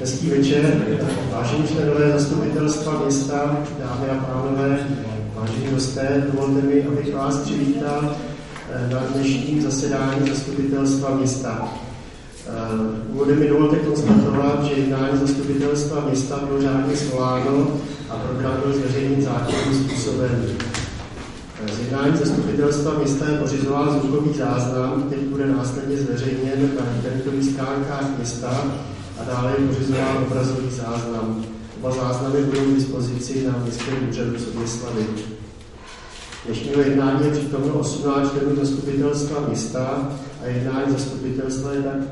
Hezký večer, vážení členové zastupitelstva města, dámy a pánové, vážení hosté, dovolte mi, abych vás přivítal na dnešním zasedání zastupitelstva města. Úvodem mi dovolte konstatovat, že jednání zastupitelstva města bylo řádně svoláno a program byl zveřejněn zákonným způsobem. Z jednání zastupitelstva města je pořizován zvukový záznam, který bude následně zveřejněn na internetových stránkách města a dále je pořizován obrazový záznam. Oba záznamy budou k dispozici na Městském úřadu Soběslavi. Dnešního jednání je přítomno 18 členů zastupitelstva města a jednání zastupitelstva je tak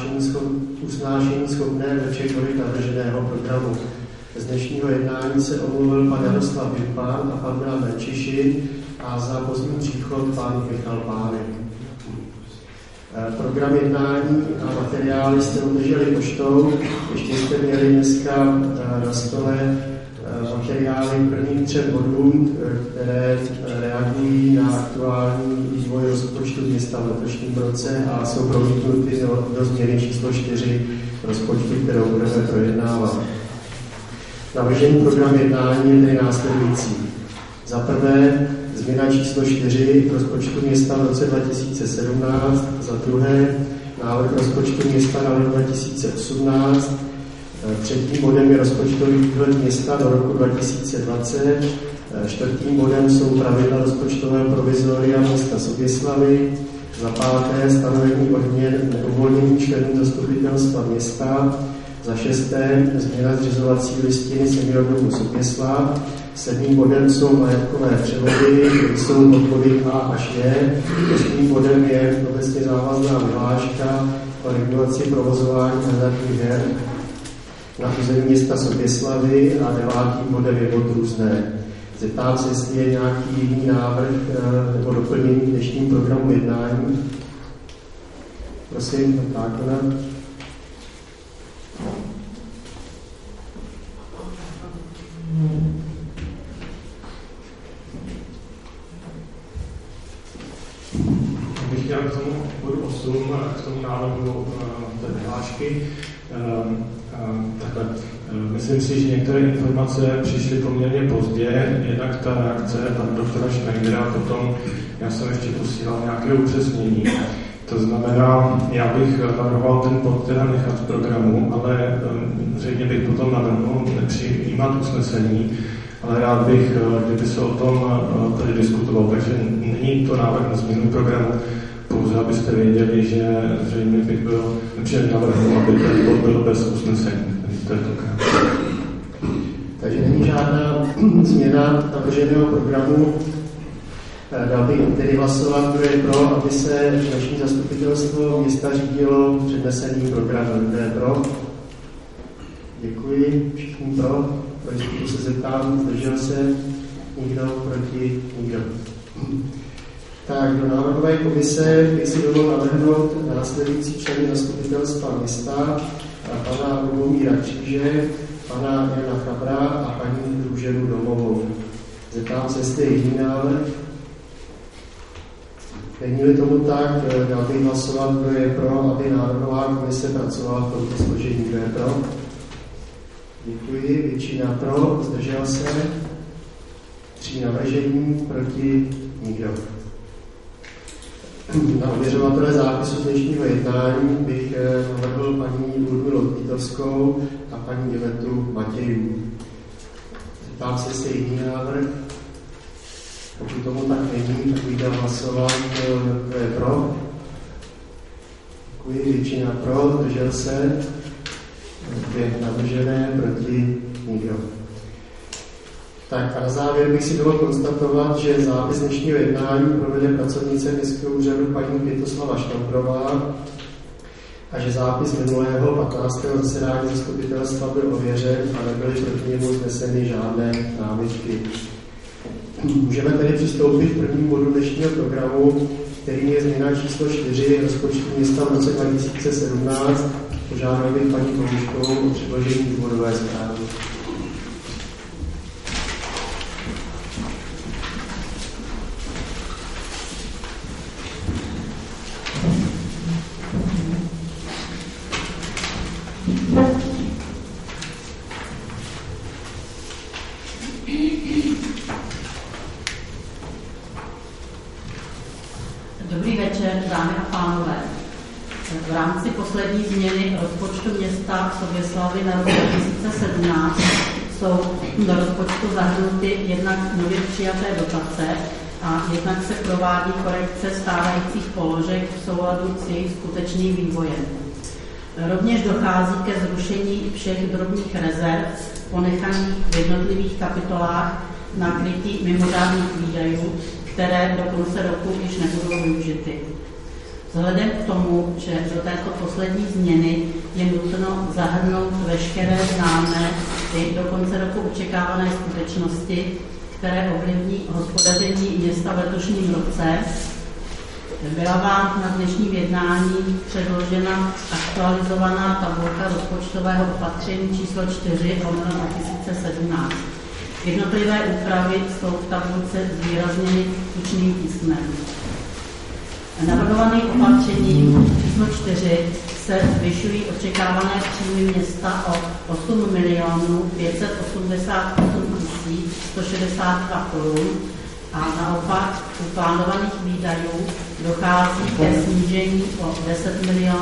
usnášení schopné ve všech bodech navrženého programu. Z dnešního jednání se omluvil pan Jaroslav Vilpán a pan Milan Merčiši a za pozdní příchod pan Michal Pánek. Program jednání a materiály jste obdrželi poštou. Ještě jste měli dneska na stole materiály k prvním 3 bodům, které reagují na aktuální vývoj rozpočtu města v letošním roce a jsou promítnuty do změny číslo 4 rozpočtu, kterou budeme projednávat. Navržený program jednání je tedy následující. Za prvé změna číslo 4 rozpočtu města v roce 2017, za druhé návrh rozpočtu města na rok 2018, třetím bodem je rozpočtový výhled města do roku 2020, čtvrtým bodem jsou pravidla rozpočtového provizoria města Soběslavy, za páté stanovení odměn neuvolnění členů zastupitelstva města, za šesté změna zřizovací listiny seniordomu Soběslav, 7. bodem jsou majetkové převody, jsou od body A až J. 8. bodem je obecně závazná vyhláška o regulaci provozování hazardních her na území města Soběslavy a 9. bodem je bod různé. Zeptám se, jestli je nějaký jiný návrh nebo doplnění k dnešním programu jednání. Prosím, Tákona. Bych chtěl k tomu bodu 8, k tomu návrhu té vyhlášky. Myslím si, že některé informace přišly poměrně pozdě, jednak ta reakce pan doktora Schneidera, potom já jsem ještě posílal nějaké upřesnění. To znamená, já bych navrhoval ten bod teda nechat v programu, ale zřejmě bych potom navrhnul nepřijímat usnesení, ale rád bych, kdyby se o tom tady diskutovalo. Takže není to návrh na změnu programu, pouze abyste věděli, že zřejmě bych byl nepřijemně navrhnul, aby ten bod byl bez usnesení. To je to krátké. Takže není žádná změna navrženého programu. Dal bych tedy hlasovat, kdo je pro, aby se dnešní zastupitelstvo města řídilo předneseným programem. Kdo je pro? Děkuji. Všichni pro. Pro jistotu se zeptám, zdržel se nikdo, proti nikdo. Tak do návrhové komise bych si dovolil navrhnout následující členy zastupitelstva města, pana Lubomíra Kříže, pana Jana Chabra a paní Růženu Domovou. Zeptám se, jestli je jiný návrh. Není-li tomu tak, dal bych hlasovat, kdo je pro, aby návrhová komise pracovala v tomto složení. Kdo je pro? Děkuji. Většina pro, zdržel se. 3 navržení, proti nikdo. Na ověřovatele zápisu dnešního jednání bych navrhl paní Ludmilu Kvítovskou a paní Ivetu Matějů. Zeptám se, jestli je jiný návrh. Pokud tomu tak není, tak bych dal hlasovat, kdo je pro. Děkuji, většina pro, zdržel se. 2 navržené, proti nikdo. Tak a na závěr bych si dovolil konstatovat, že zápis dnešního jednání provede pracovnice Městského úřadu paní Květoslava Štambrová a že zápis minulého 15. zasedání zastupitelstva byl ověřen a nebyly proti němu vzneseny žádné námitky. Můžeme tedy přistoupit k prvnímu bodu dnešního programu, který je změna číslo 4 rozpočtu města v roce 2017. Požádal bych paní Kouškovou o předložení důvodové zprávy. poslední změny rozpočtu města Soběslavi na rok 2017 jsou do rozpočtu zahrnuty jednak nově přijaté dotace a jednak se provádí korekce stávajících položek v souladu s jejich skutečným vývojem. Rovněž dochází ke zrušení všech drobných rezerv ponechaných v jednotlivých kapitolách na krytí mimořádných výdajů, které do konce roku již nebudou využity. Vzhledem k tomu, že do této poslední změny je nutno zahrnout veškeré známé i do konce roku očekávané skutečnosti, které ovlivní hospodaření města v letošním roce, byla vám na dnešním jednání předložena aktualizovaná tabulka rozpočtového opatření číslo 4/2017. Jednotlivé úpravy jsou v tabulce zvýrazněny tučným písmem. Navrhovaným opatřením číslo 4 se zvyšují očekávané příjmy města o 8 588 162 korun a naopak u plánovaných výdajů dochází ke snížení o 10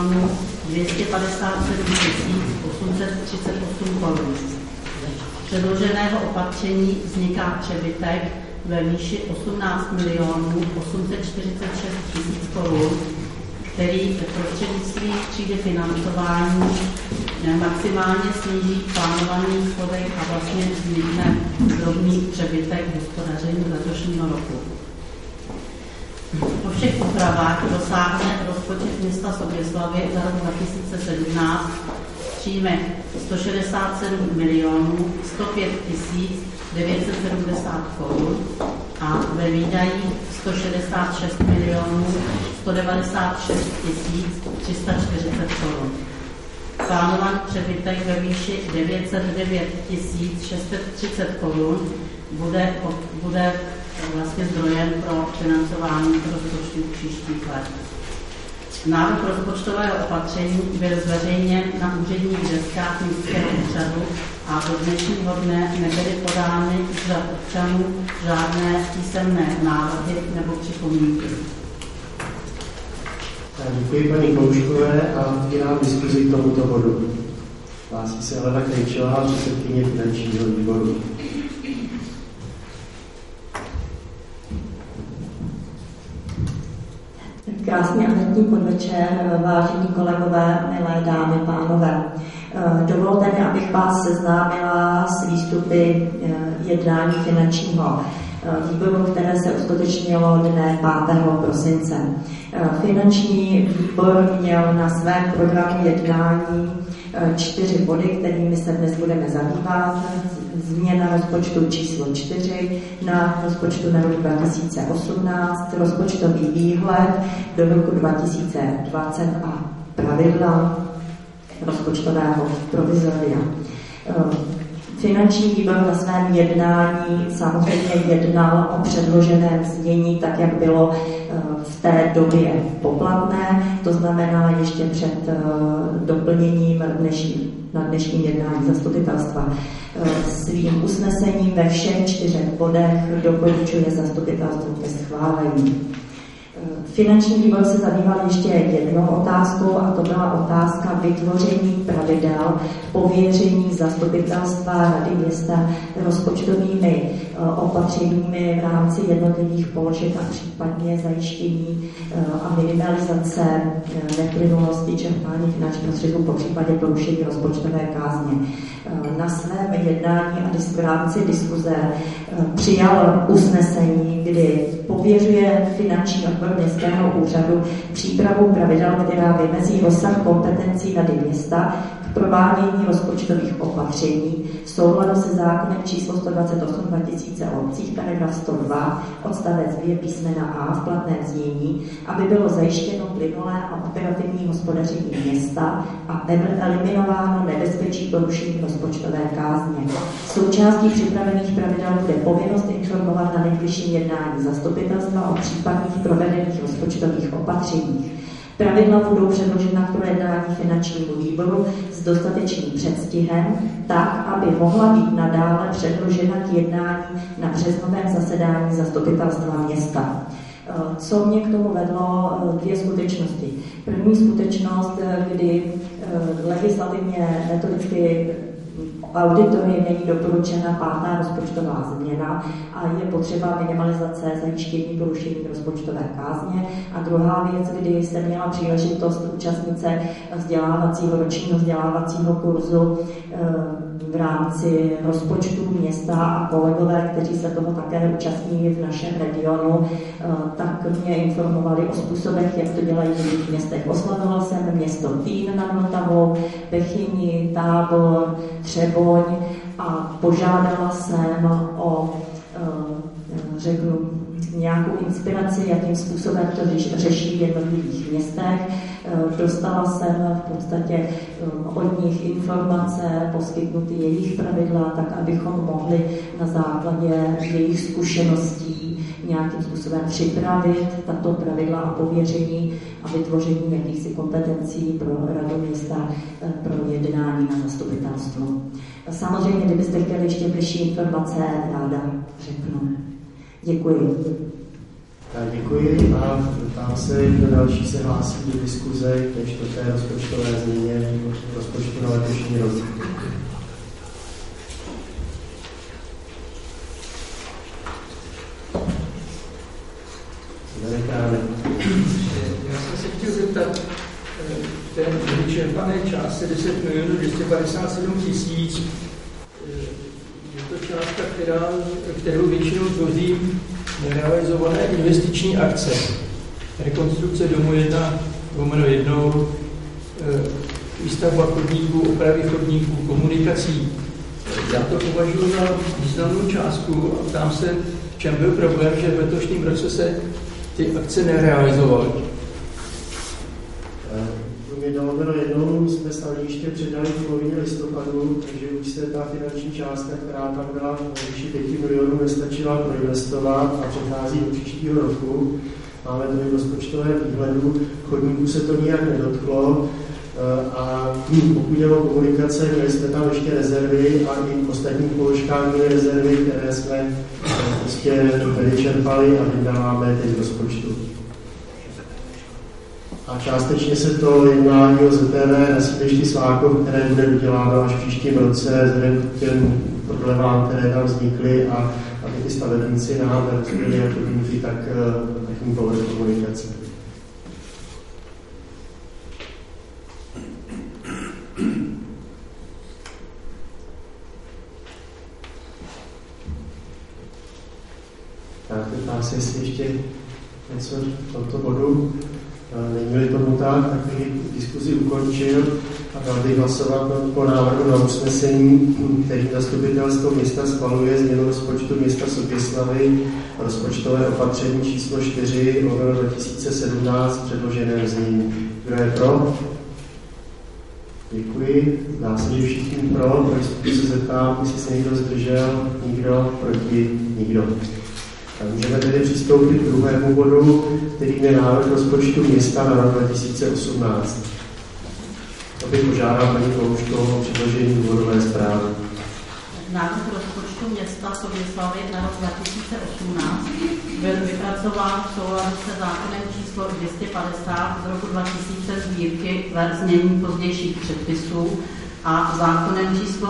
257 838 korun. Z předloženého opatření vzniká přebytek ve výši 18 846 000 korun, který prostřednictvím třídy financování maximálně sníží plánovaný schodek a vlastně vznikne drobný přebytek hospodaření letošního roku. Po všech úpravách dosáhne rozpočet města Soběslavy za rok 2017 v příjmech 167 105 970 korun a ve výdajích 166 196 340 korun. Plánovaný přebytek ve výši 909 630 korun bude vlastně zdrojem pro financování rozpočtu příštích let. Návrh rozpočtového opatření byl zveřejněn na úředních deskách městského úřadu a do dnešního dne nebyly podány z občanů žádné písemné návrhy nebo připomínky. Děkuji paní Kouškové a otvírám diskuzi k tomuto bodu. Hlásí se Helena Krejčová, předsedkyně finančního výboru. Krásný a letní podvečer, vážení kolegové, milé dámy, pánové. Dovolte mi, abych vás seznámila s výstupy jednání finančního výboru, které se uskutečnilo dne 5. prosince. Finanční výbor měl na svém programu jednání 4 body, kterými se dnes budeme zabývat. Změna rozpočtu číslo 4 na rozpočtu na rok 2018, rozpočtový výhled do roku 2020 a pravidla rozpočtového provizoria. Finanční výbor na svém jednání samozřejmě jednal o předloženém znění, tak jak bylo v té době poplatné, to znamená ještě před doplněním na dnešním jednání zastupitelstva. Svým usnesením ve všech 4 bodech doporučuje zastupitelstvo ke schválení. Finanční výbor se zabýval ještě jednou otázkou a to byla otázka vytvoření pravidel pověření zastupitelstva Rady města rozpočtovými opatřeními v rámci jednotlivých položek a případně zajištění a minimalizace neplynulosti čerpání finančních prostředků po případě porušení rozpočtové kázně. Na svém jednání a v rámci diskuze přijal usnesení, kdy pověřuje finanční odbor městského úřadu přípravu pravidel, která vymezí rozsah kompetencí Rady města k provádění rozpočtových opatření v souladu se zákonem číslo 128/2000 o obcích, paragraf 102, odstavec 2 písmena A v platném znění, aby bylo zajištěno plynulé a operativní hospodaření města a eliminováno nebezpečí porušení rozpočtové kázně. Součástí připravených pravidel bude povinnost informovat na nejbližším jednání zastupitelstva o případných provedených rozpočtových opatřeních. Pravidla budou předložena k projednání finančnímu výboru s dostatečným předstihem, tak, aby mohla být nadále předložena k jednání na březnovém zasedání zastupitelstva města. Co mě k tomu vedlo? Dvě skutečnosti. První skutečnost, kdy legislativně metodicky auditory není doporučena pátá rozpočtová změna a je potřeba minimalizace zajištění porušení rozpočtové kázně. A druhá věc, kdy jsem měla příležitost účastnit se ročního vzdělávacího kurzu v rámci rozpočtu města a kolegové, kteří se toho také účastní v našem regionu, tak mě informovali o způsobech, jak to dělají v jiných městech. Oslavila jsem město Týn nad Vltavou, Bechyni, Tábor, Třeboň a požádala jsem o nějakou inspiraci, jakým způsobem to řeší v jednotlivých městech. Dostala jsem v podstatě od nich informace, poskytnuty jejich pravidla, tak abychom mohli na základě jejich zkušeností nějakým způsobem připravit tato pravidla a pověření a vytvoření jakýchsi kompetencí pro radu města pro jednání na zastupitelstvu. Samozřejmě, kdybyste chtěli ještě bližší informace, ráda řeknu. Děkuji. Tak děkuji a ptám se, kdo další se hlásí do diskuze ke čtvrté rozpočtové změně rozpočtu na letošní rok. Já jsem se chtěl zeptat, té vyčerpané částce 10 milionů 257 tisíc, je to částka, kterou většinou tvoří nerealizované investiční akce. Rekonstrukce domu 1/1, výstavba chodníků, opravy chodníků, komunikací. Já to považuji za významnou částku a ptám se, v čem byl problém, že v letošním roce se ty akce nerealizovaly. Mě dalo jednou, jsme stanoviště předali v polovině listopadu, takže už se ta finanční částka, která tam byla v výši 5 milionů, nestačila proinvestovat a přechází do příštího roku. Máme to v rozpočtovém výhledu, chodníků se to nijak nedotklo a pokud jde o komunikace, měli jsme tam ještě rezervy a i v ostatních položkách měli rezervy, které jsme prostě nevyčerpali a vydáváme teď v rozpočtu. A částečně se to jednání o ZTV na sídlišti Svákov, které bude doděláno až v příštím roce, vzhledem k těm prodlevám, které tam vznikly a aby ty stavebníci nám rozdělili jak podmínky, tak jim povedou komunikaci. Tak ptám se, jestli ještě něco v tomto bodu. Není-li tomu tak bych diskuzi ukončil a dal bych hlasovat po návrhu na usnesení, který zastupitelstvo města schvaluje změnu rozpočtu města Soběslavy, rozpočtové opatření číslo 4/2017 předložené znění. Kdo je pro? Děkuji. Dá se, že všichni pro. Pro se zeptám, jestli se někdo zdržel. Nikdo, proti, nikdo. Tak můžeme tedy přistoupit k druhému bodu, kterým je návrh rozpočtu města na rok 2018. To bych požádal paní Klouškovou o předložení důvodové zprávy. Návrh rozpočtu města Soběslavy na rok 2018 byl vypracován v souladu se zákonem číslo 250 z roku 2000 sbírky ve znění pozdějších předpisů a zákonem číslo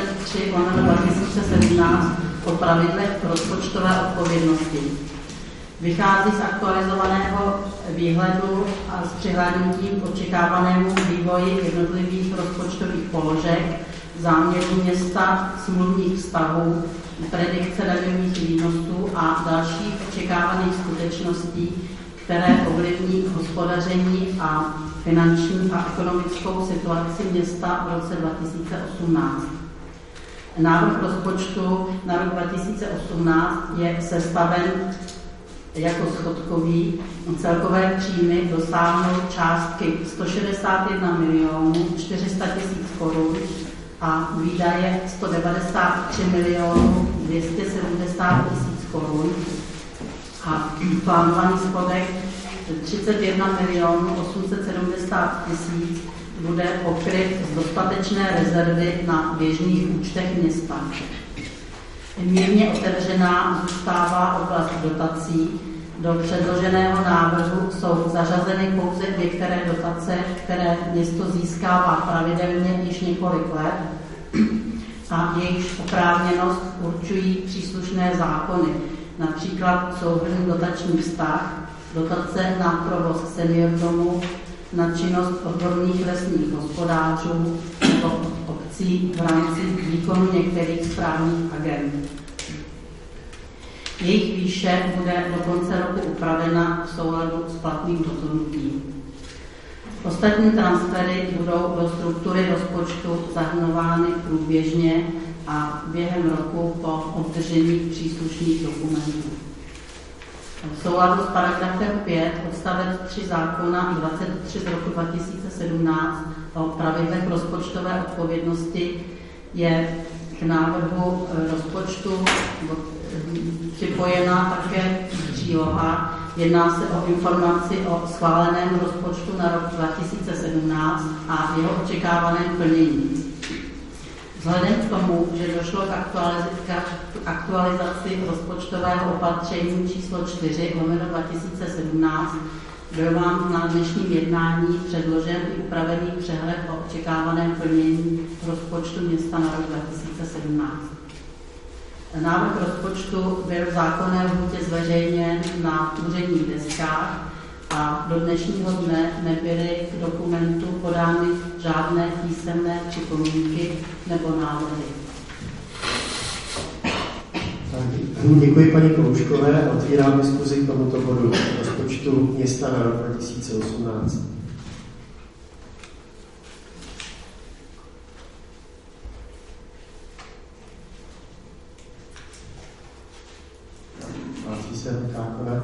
23/2017 o pravidlech rozpočtové odpovědnosti. Vychází z aktualizovaného výhledu a s přihlédnutím k očekávanému vývoji jednotlivých rozpočtových položek, záměrů města, smluvních vztahů, predikce daňových výnosů a dalších očekávaných skutečností, které ovlivní hospodaření a finanční a ekonomickou situaci města v roce 2018. Návrh rozpočtu na rok 2018 je sestaven jako schodkový. Celkové příjmy dosáhnou částky 161 400 000 korun a výdaje 193 270 000 korun a plánovaný schodek 31 870 000 bude pokryt z dostatečné rezervy na běžných účtech města. Mírně otevřená zůstává oblast dotací, Do předloženého návrhu jsou zařazeny pouze některé dotace, které město získává pravidelně již několik let a jejichž oprávněnost určují příslušné zákony, například souhrnný dotační vztah, dotace na provoz senior domu, na činnost odborných lesních hospodářů nebo obcí v rámci výkonu některých správních agend. Jejich výše bude do konce roku upravena v souladu s platným rozhodnutím. Ostatní transfery budou do struktury rozpočtu zahrnovány průběžně a během roku po obdržení příslušných dokumentů. V souladu s paragrafem 5 odstavec 3 zákona 23 z roku 2017 o pravidlech rozpočtové odpovědnosti je k návrhu rozpočtu připojena také příloha. Jedná se o informaci o schváleném rozpočtu na rok 2017 a jeho očekávaném plnění. Vzhledem k tomu, že došlo k aktualizaci rozpočtového opatření číslo 4/2017, byl vám na dnešním jednání předložen i upravený přehled o očekávaném plnění rozpočtu města na rok 2017. Návrh rozpočtu byl v zákonné lhůtě zveřejněn na úředních deskách a do dnešního dne nebyly k dokumentu podány žádné písemné připomínky nebo návrhy. Děkuji paní Kouškové. Otvírám diskuzi k tomuto bodu rozpočtu města na rok 2018. Hlásí se Kákona.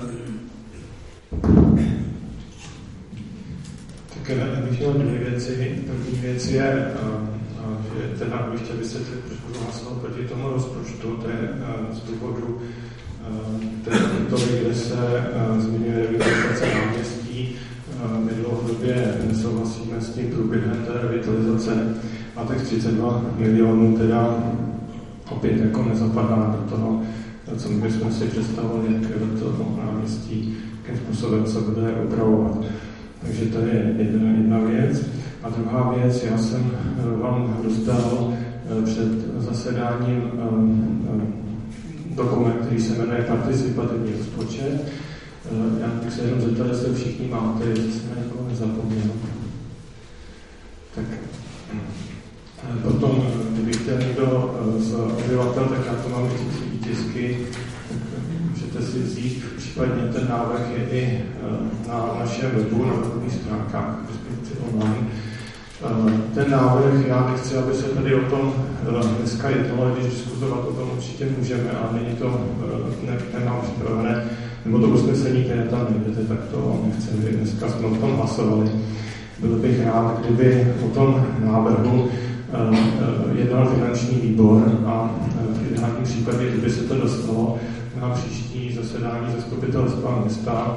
Tak já bych měl dvě věci. První věc je, že teda ještě vysvětlit, proč budu hlasovat proti tomu rozpočtu. To je z důvodu té kapitoly, kde se zmiňuje revitalizace náměstí. My dlouhodobě nesouhlasíme s tím průběhem té revitalizace a těch 32 milionů teda opět jako nezapadá do toho, co my bychom si představili, jak to náměstí, jakým způsobem se bude upravovat. Takže to je jedna věc. A druhá věc, já jsem vám rozdal před zasedáním dokument, který se jmenuje participativní rozpočet. Já bych se jenom zeptal, jestli všichni máte, jestli jsem na někoho nezapomněl. Tak potom, kdyby chtěl někdo z obyvatel, tak já to mám i výtisky, tak můžete si vzít. Případně ten návrh je i na našem webu, na webových stránkách, respektive online. Ten návrh, já nechci, aby se tady o tom dneska jednalo, ale když diskutovat o tom určitě můžeme, ale není to, nemám připravené, nebo to usnesení, které tam nejdete, tak to nechci, aby dneska jsme o tom hlasovali. Byl bych rád, kdyby o tom návrhu jednal finanční výbor a v ideálním případě, kdyby se to dostalo na příští zasedání zastupitelstva města.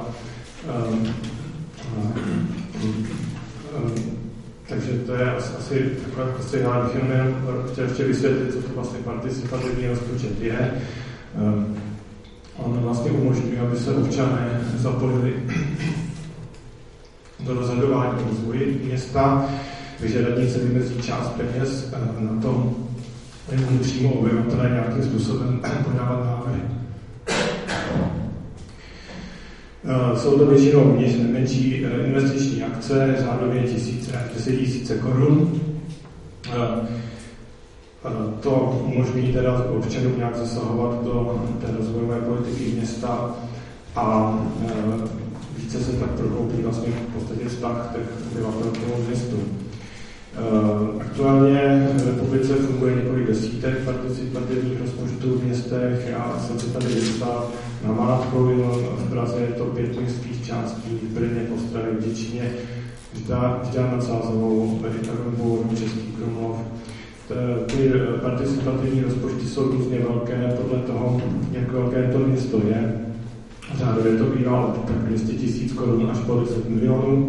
Takže to je asi takové prostě, já bych jenom chtěl ještě vysvětlit, co to vlastně participativní rozpočet je. On vlastně umožňuje, aby se občané zapojili do rozhodování o rozvoji města, takže radnice vymezí část peněz na tom, aby přímo obyvatelé nějakým způsobem podávat návrhy. Jsou to většinou menší investiční akce, řádově 10 000 korun. To umožní teda občanům nějak zasahovat do té rozvojové politiky města a více se tak prohloubí vlastně v podstatě vztah těch obyvatel k tomu městu. Aktuálně v republice funguje několik desítek participativních rozpočtů v městech. Já jsem se tady dostal na Malátku, v Praze je to 5 městských částí, v Brně, Ostravě, v Děčíně, Žďár nad Sázavou, Ekaterinburg, Český Krumlov. Ty participativní rozpočty jsou různě velké podle toho, jak velké to město je. Řádově to bývá od 200 000 korun až po 10 milionů.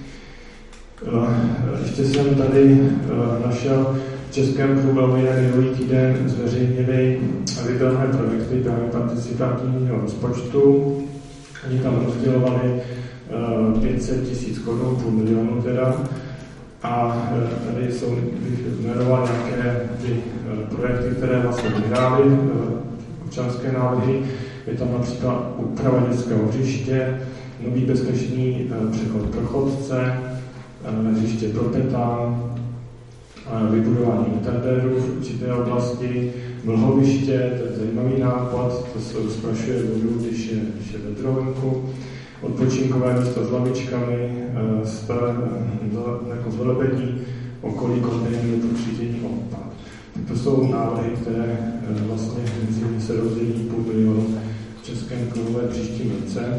Ještě jsem tady našel v Českém průmyslu minulý týden zveřejnili vybrané projekty právě participativního rozpočtu. Oni tam rozdělovali 500 000 korun, 500 000 teda. A tady bych jmenoval nějaké ty projekty, které vlastně vyhrály občanské návrhy. Je tam například úprava dětského hřiště, nový bezpečný přechod pro chodce, hřiště pro petán, vybudování internetů v určité oblasti, mlhoviště, to je zajímavý nápad, to se rozprašuje vodu, když je vedro venku, odpočinkové místo s lavičkami, jako zvelebení okolí kontejnerů pro třídění odpad. To jsou návrhy, které vlastně se rozdělí 500 000 v Českém Krumlově příštím roce.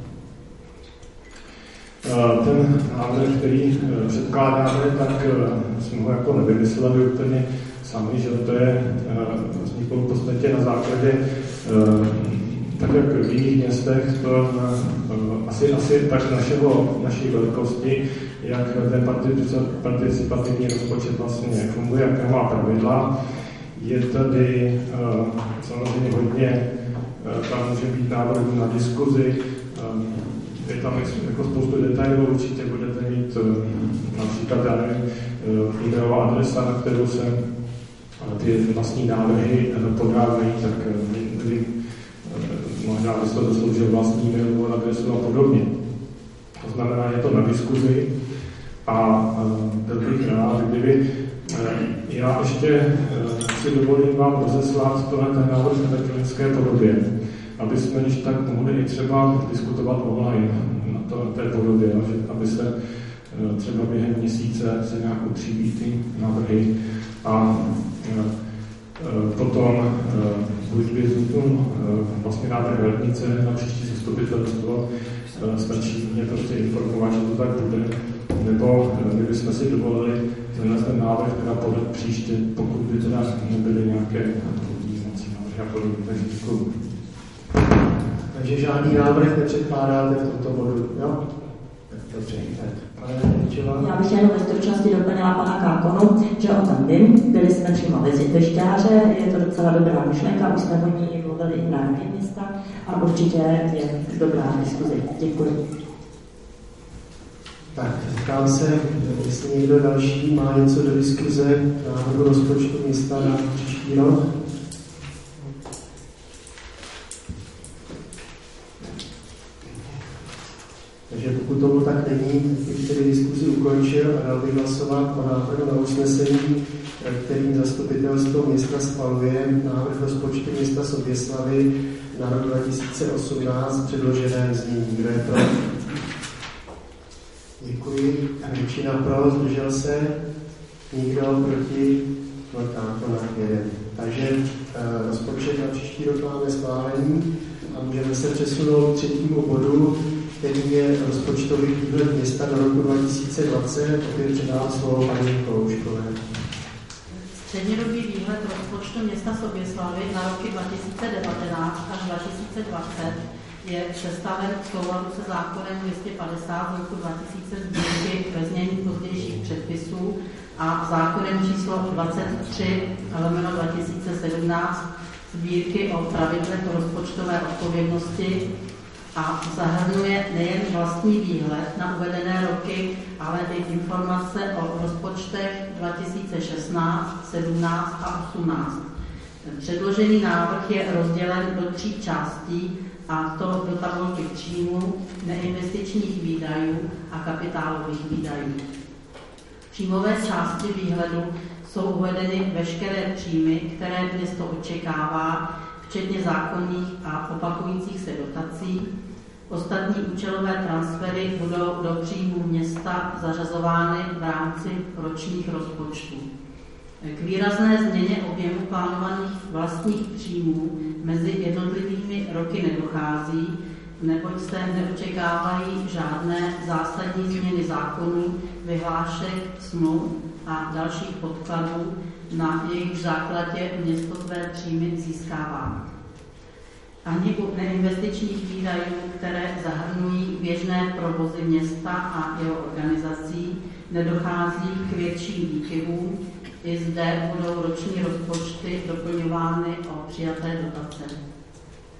Ten návrh, který předkládáme, tak jsme ho jako nevymysleli úplně sami, že to je vzniklo v podstatě na základě, tak jak v jiných městech, to asi tak naší velikosti, jak ten participativní rozpočet vlastně funguje, jaké má pravidla. Je tady samozřejmě hodně, tam může být návrhů na diskuzi, je tam jako spoustu detailů, určitě budete mít například e-mailová adresa, na kterou se ty vlastní návrhy podávají, tak možná byste to zasloužil vlastní e-mailovou adresu a podobně. To znamená, je to na diskuzi a byl bych rád, kdyby já ještě si dovolím vám rozeslat ten návrh v elektronické podobě, aby jsme když tak mohli i třeba diskutovat online na té podobě, že aby se třeba během měsíce se nějak utříbí ty návrhy a potom buď by vzniknul vlastně návrh radnice na příští zastupitelstvo, stačí mě prostě informovat, že to tak bude, nebo kdybychom si dovolili ten návrh teda podat příště, pokud by teda nebyly nějaké pozměňovací návrhy a podobně. Takže děkuji. Takže žádný návrh nepředkládáte v tomto bodu, jo? Dobře, já bych jenom ve stručnosti doplnila pana Kákonu, že o tom vím, byli jsme přímo ve Zvětešťáře, je to docela dobrá myšlenka, už jsme o ní mluvili i na Radě města a určitě je dobrá diskuzi. Děkuji. Tak, ptám se, jestli někdo další má něco do diskuze návrhu rozpočtu města na příští rok. Takže pokud tomu tak není, tak bych tedy diskuzi ukončil a dal bych hlasovat o návrhu na usnesení, kterým zastupitelstvo města schvaluje návrh rozpočtu města Soběslavy na rok 2018 předložené znění. Kdo je pro? Děkuji. Většina pro, zdržel se. Nikdo proti? No tak, jeden. Takže rozpočet na příští rok máme schválený a můžeme se přesunout k třetímu bodu, který je rozpočtový výhled města do roku 2020. Opět předám slovo paní Kolouškové. Střednědobý výhled rozpočtu města Soběslavy na roky 2019 až 2020 je přestaven v souladu se zákonem 250 z roku 2000 sbírky ve znění pozdějších předpisů a zákonem číslo 23/2017 sbírky o pravidlech rozpočtové odpovědnosti a zahrnuje nejen vlastní výhled na uvedené roky, ale i informace o rozpočtech 2016, 17 a 18. Předložený návrh je rozdělen do 3 částí, a to do tabulky příjmů, neinvestičních výdajů a kapitálových výdajů. V příjmové části výhledu jsou uvedeny veškeré příjmy, které město očekává, včetně zákonných a opakujících se dotací. Ostatní účelové transfery budou do příjmů města zařazovány v rámci ročních rozpočtů. K výrazné změně objemu plánovaných vlastních příjmů mezi jednotlivými roky nedochází, neboť se neočekávají žádné zásadní změny zákonů, vyhlášek, smluv a dalších podkladů, na jejich základě město své příjmy získává. Ani u neinvestičních výdajů, které zahrnují běžné provozy města a jeho organizací, nedochází k větším výkyvům. I zde budou roční rozpočty doplňovány o přijaté dotace.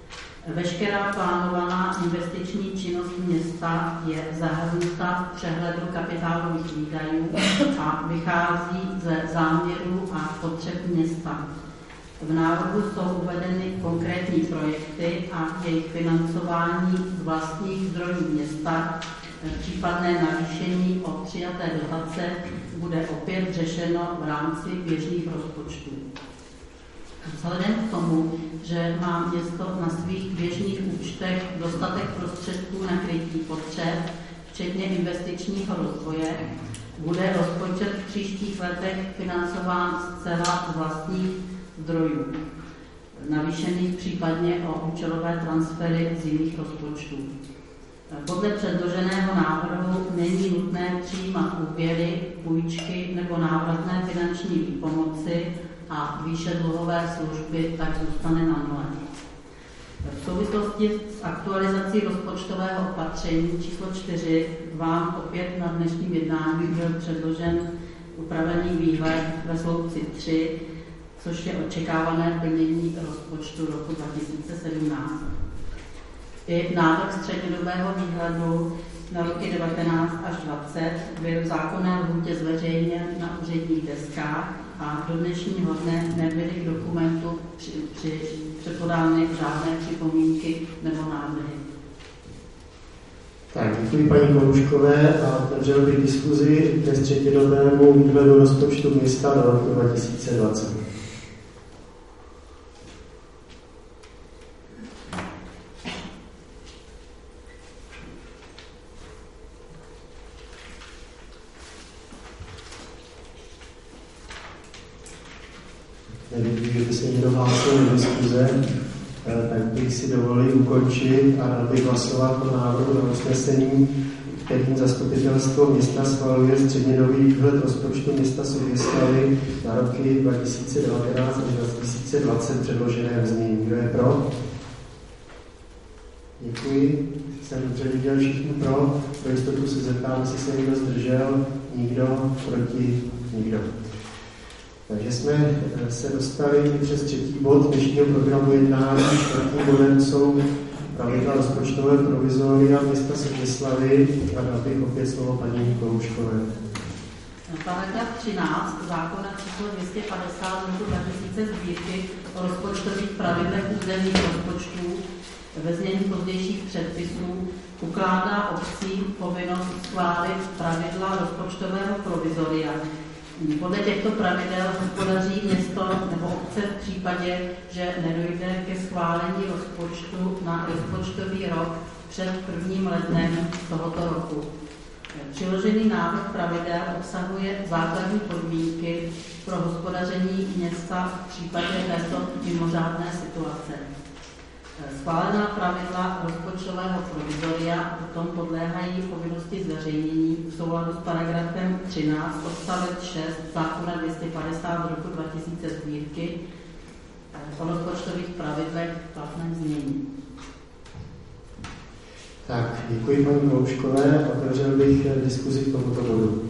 Veškerá plánovaná investiční činnost města je zahrnuta v přehledu kapitálových výdajů a vychází ze záměrů a potřeb města. V návrhu jsou uvedeny konkrétní projekty a jejich financování z vlastních zdrojů města. Případné navýšení o přijaté dotace bude opět řešeno v rámci běžných rozpočtů. Vzhledem k tomu, že má město na svých běžných účtech dostatek prostředků na krytí potřeb, včetně investičního rozvoje, bude rozpočet v příštích letech financován zcela z vlastních zdrojů, navýšených případně o účelové transfery z jiných rozpočtů. Podle předloženého návrhu není nutné přijímat úvěry, půjčky nebo návratné finanční výpomoci a výše dluhové služby tak zůstane na nule. V souvislosti s aktualizací rozpočtového opatření číslo 4 vám opět na dnešním jednání byl předložen upravený výhled ve sloupci 3, což je očekávané plnění rozpočtu roku 2017. I návrh střednědobého výhledu na roky 19 až 20 byl v zákonné lhůtě zveřejněn na úředních deskách a do dnešního dne nebyly k dokumentu předpodány žádné připomínky nebo návrhy. Tak, děkuji paní Korouškové a otevřel bych diskuzi ke střednědobému výhledu rozpočtu města do roku 2020. Nevidím, že by se někdo hlásil do diskuze, tak bych si dovolil ukončit a dal bych hlasovat o návrhu na usnesení, kterým zastupitelstvo města schvaluje střednědobý výhled rozpočtu města Soběslavi na roky 2019 až 2020 předložené znění. Kdo je pro? Děkuji. Jsem dobře viděl všichni pro. Pro jistotu se zeptám, jestli se někdo zdržel. Nikdo, proti, nikdo. Takže jsme se dostali přes třetí bod dnešního programu jednání. Čtvrtým bodem jsou pravidla rozpočtové provizoria města Soběslavy a dal bych opět slovo paní Korouškové. Paragraf 13 zákona číslo 250 roku 2000 Sbírky o rozpočtových pravidlech územních rozpočtů ve znění pozdějších předpisů ukládá obcím povinnost schválit pravidla rozpočtového provizoria. Podle těchto pravidel hospodaří město nebo obce v případě, že nedojde ke schválení rozpočtu na rozpočtový rok před 1. lednem tohoto roku. Přiložený návrh pravidel obsahuje základní podmínky pro hospodaření města v případě této mimořádné situace. Schválená pravidla rozpočtového provizoria potom podléhají povinnosti zveřejnění v souladu s paragrafem 13 odstavec 6 zákona 250 roku 2000 Sbírky o rozpočtových pravidlech v platném znění. Tak, děkuji paní Korouškové. Otevřel bych diskuzi k tomuto bodu.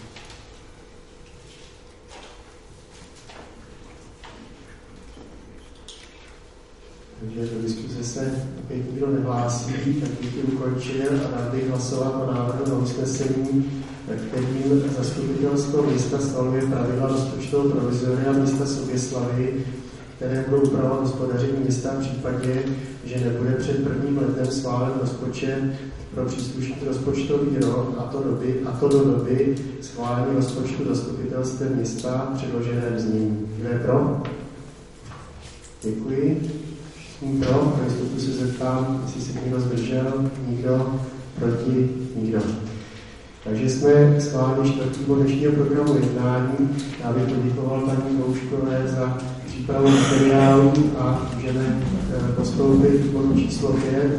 Takže do diskuze se opět nikdo nehlásí, tak bych ji ukončil a dal bych hlasovat o návrhu na usnesení, kterým zastupitelstvo města schvaluje pravidla rozpočtového provizoria města Soběslavy, které budou upravovat hospodaření města v případě, že nebude před 1. lednem schválen rozpočet pro příslušný rozpočtový rok, a to do doby schválení rozpočtu zastupitelstvem města v předloženém znění. Kdo je pro? Děkuji. Pro jistotu se zeptám, jestli se někdo zdržel, nikdo, proti, nikdo. Takže jsme schválili čtvrtý bod dnešního programu jednání. Já bych poděkoval paní Korouškové za přípravu materiálu a můžeme postoupit k bodu číslo 5,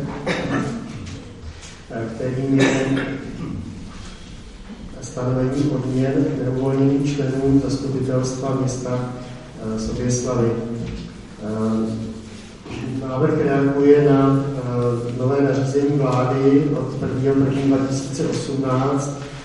kterým je stanovení odměn neuvolněným členům zastupitelstva města Soběslavy. Návrh reaguje na nové nařízení vlády od 1. 1. 2018,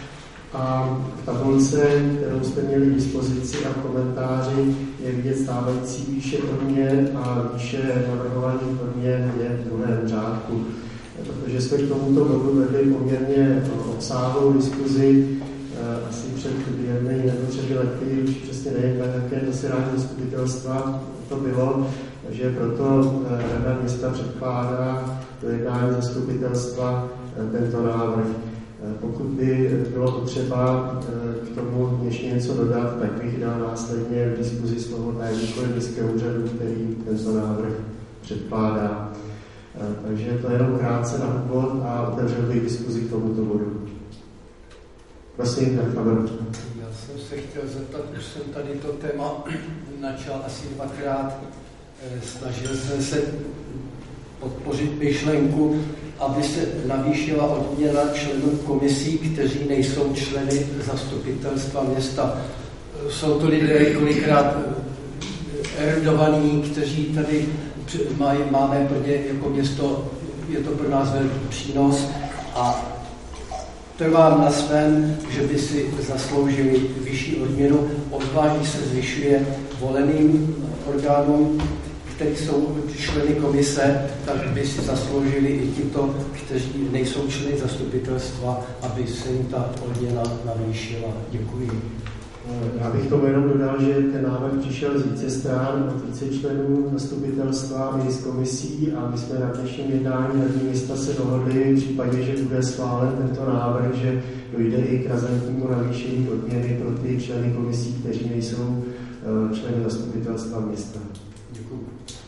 A v tabulce, kterou jste měli k dispozici a v komentáři, je vidět stávající výše odměn a výše navrhovaných odměn je v druhém řádku. Protože jsme k tomuto bodu vedli poměrně obsáhlou diskuzi asi před 2 nebo 3 lety, už přesně nevím, na jaké zasedání zastupitelstva to bylo, takže proto Rada města předkládá do jednání zastupitelstva tento návrh. Pokud by bylo potřeba k tomu ještě něco dodat, tak bych dal následně v diskuzi slovo tajemníkovi městského úřadu, který tento návrh předkládá. Takže to je jenom krátce na úvod a otevřel bych diskuzi k tomuto bodu. Prosím, Jan Faber. Já jsem se chtěl zeptat, už jsem tady to téma načal asi 2krát. Snažil jsem se podpořit myšlenku, aby se navýšila odměna členů komisí, kteří nejsou členy zastupitelstva města. Jsou to lidé kolikrát erudovaní, kteří tady máme pro ně jako město, je to pro nás velký přínos a trvám na svém, že by si zasloužili vyšší odměnu, obzvlášť když se zvyšuje voleným orgánům, kteří jsou členy komise, tak by si zasloužili i tito, kteří nejsou členy zastupitelstva, aby se jim ta odměna navýšila. Děkuji. Já bych tomu jenom dodal, že ten návrh přišel z více stran, od více členů zastupitelstva i z komisí a my jsme na dnešním jednání Rady města se dohodli v případě, že bude schválen tento návrh, že dojde i k razantnímu navýšení odměny pro ty členy komisí, kteří nejsou členy zastupitelstva města. Děkuji.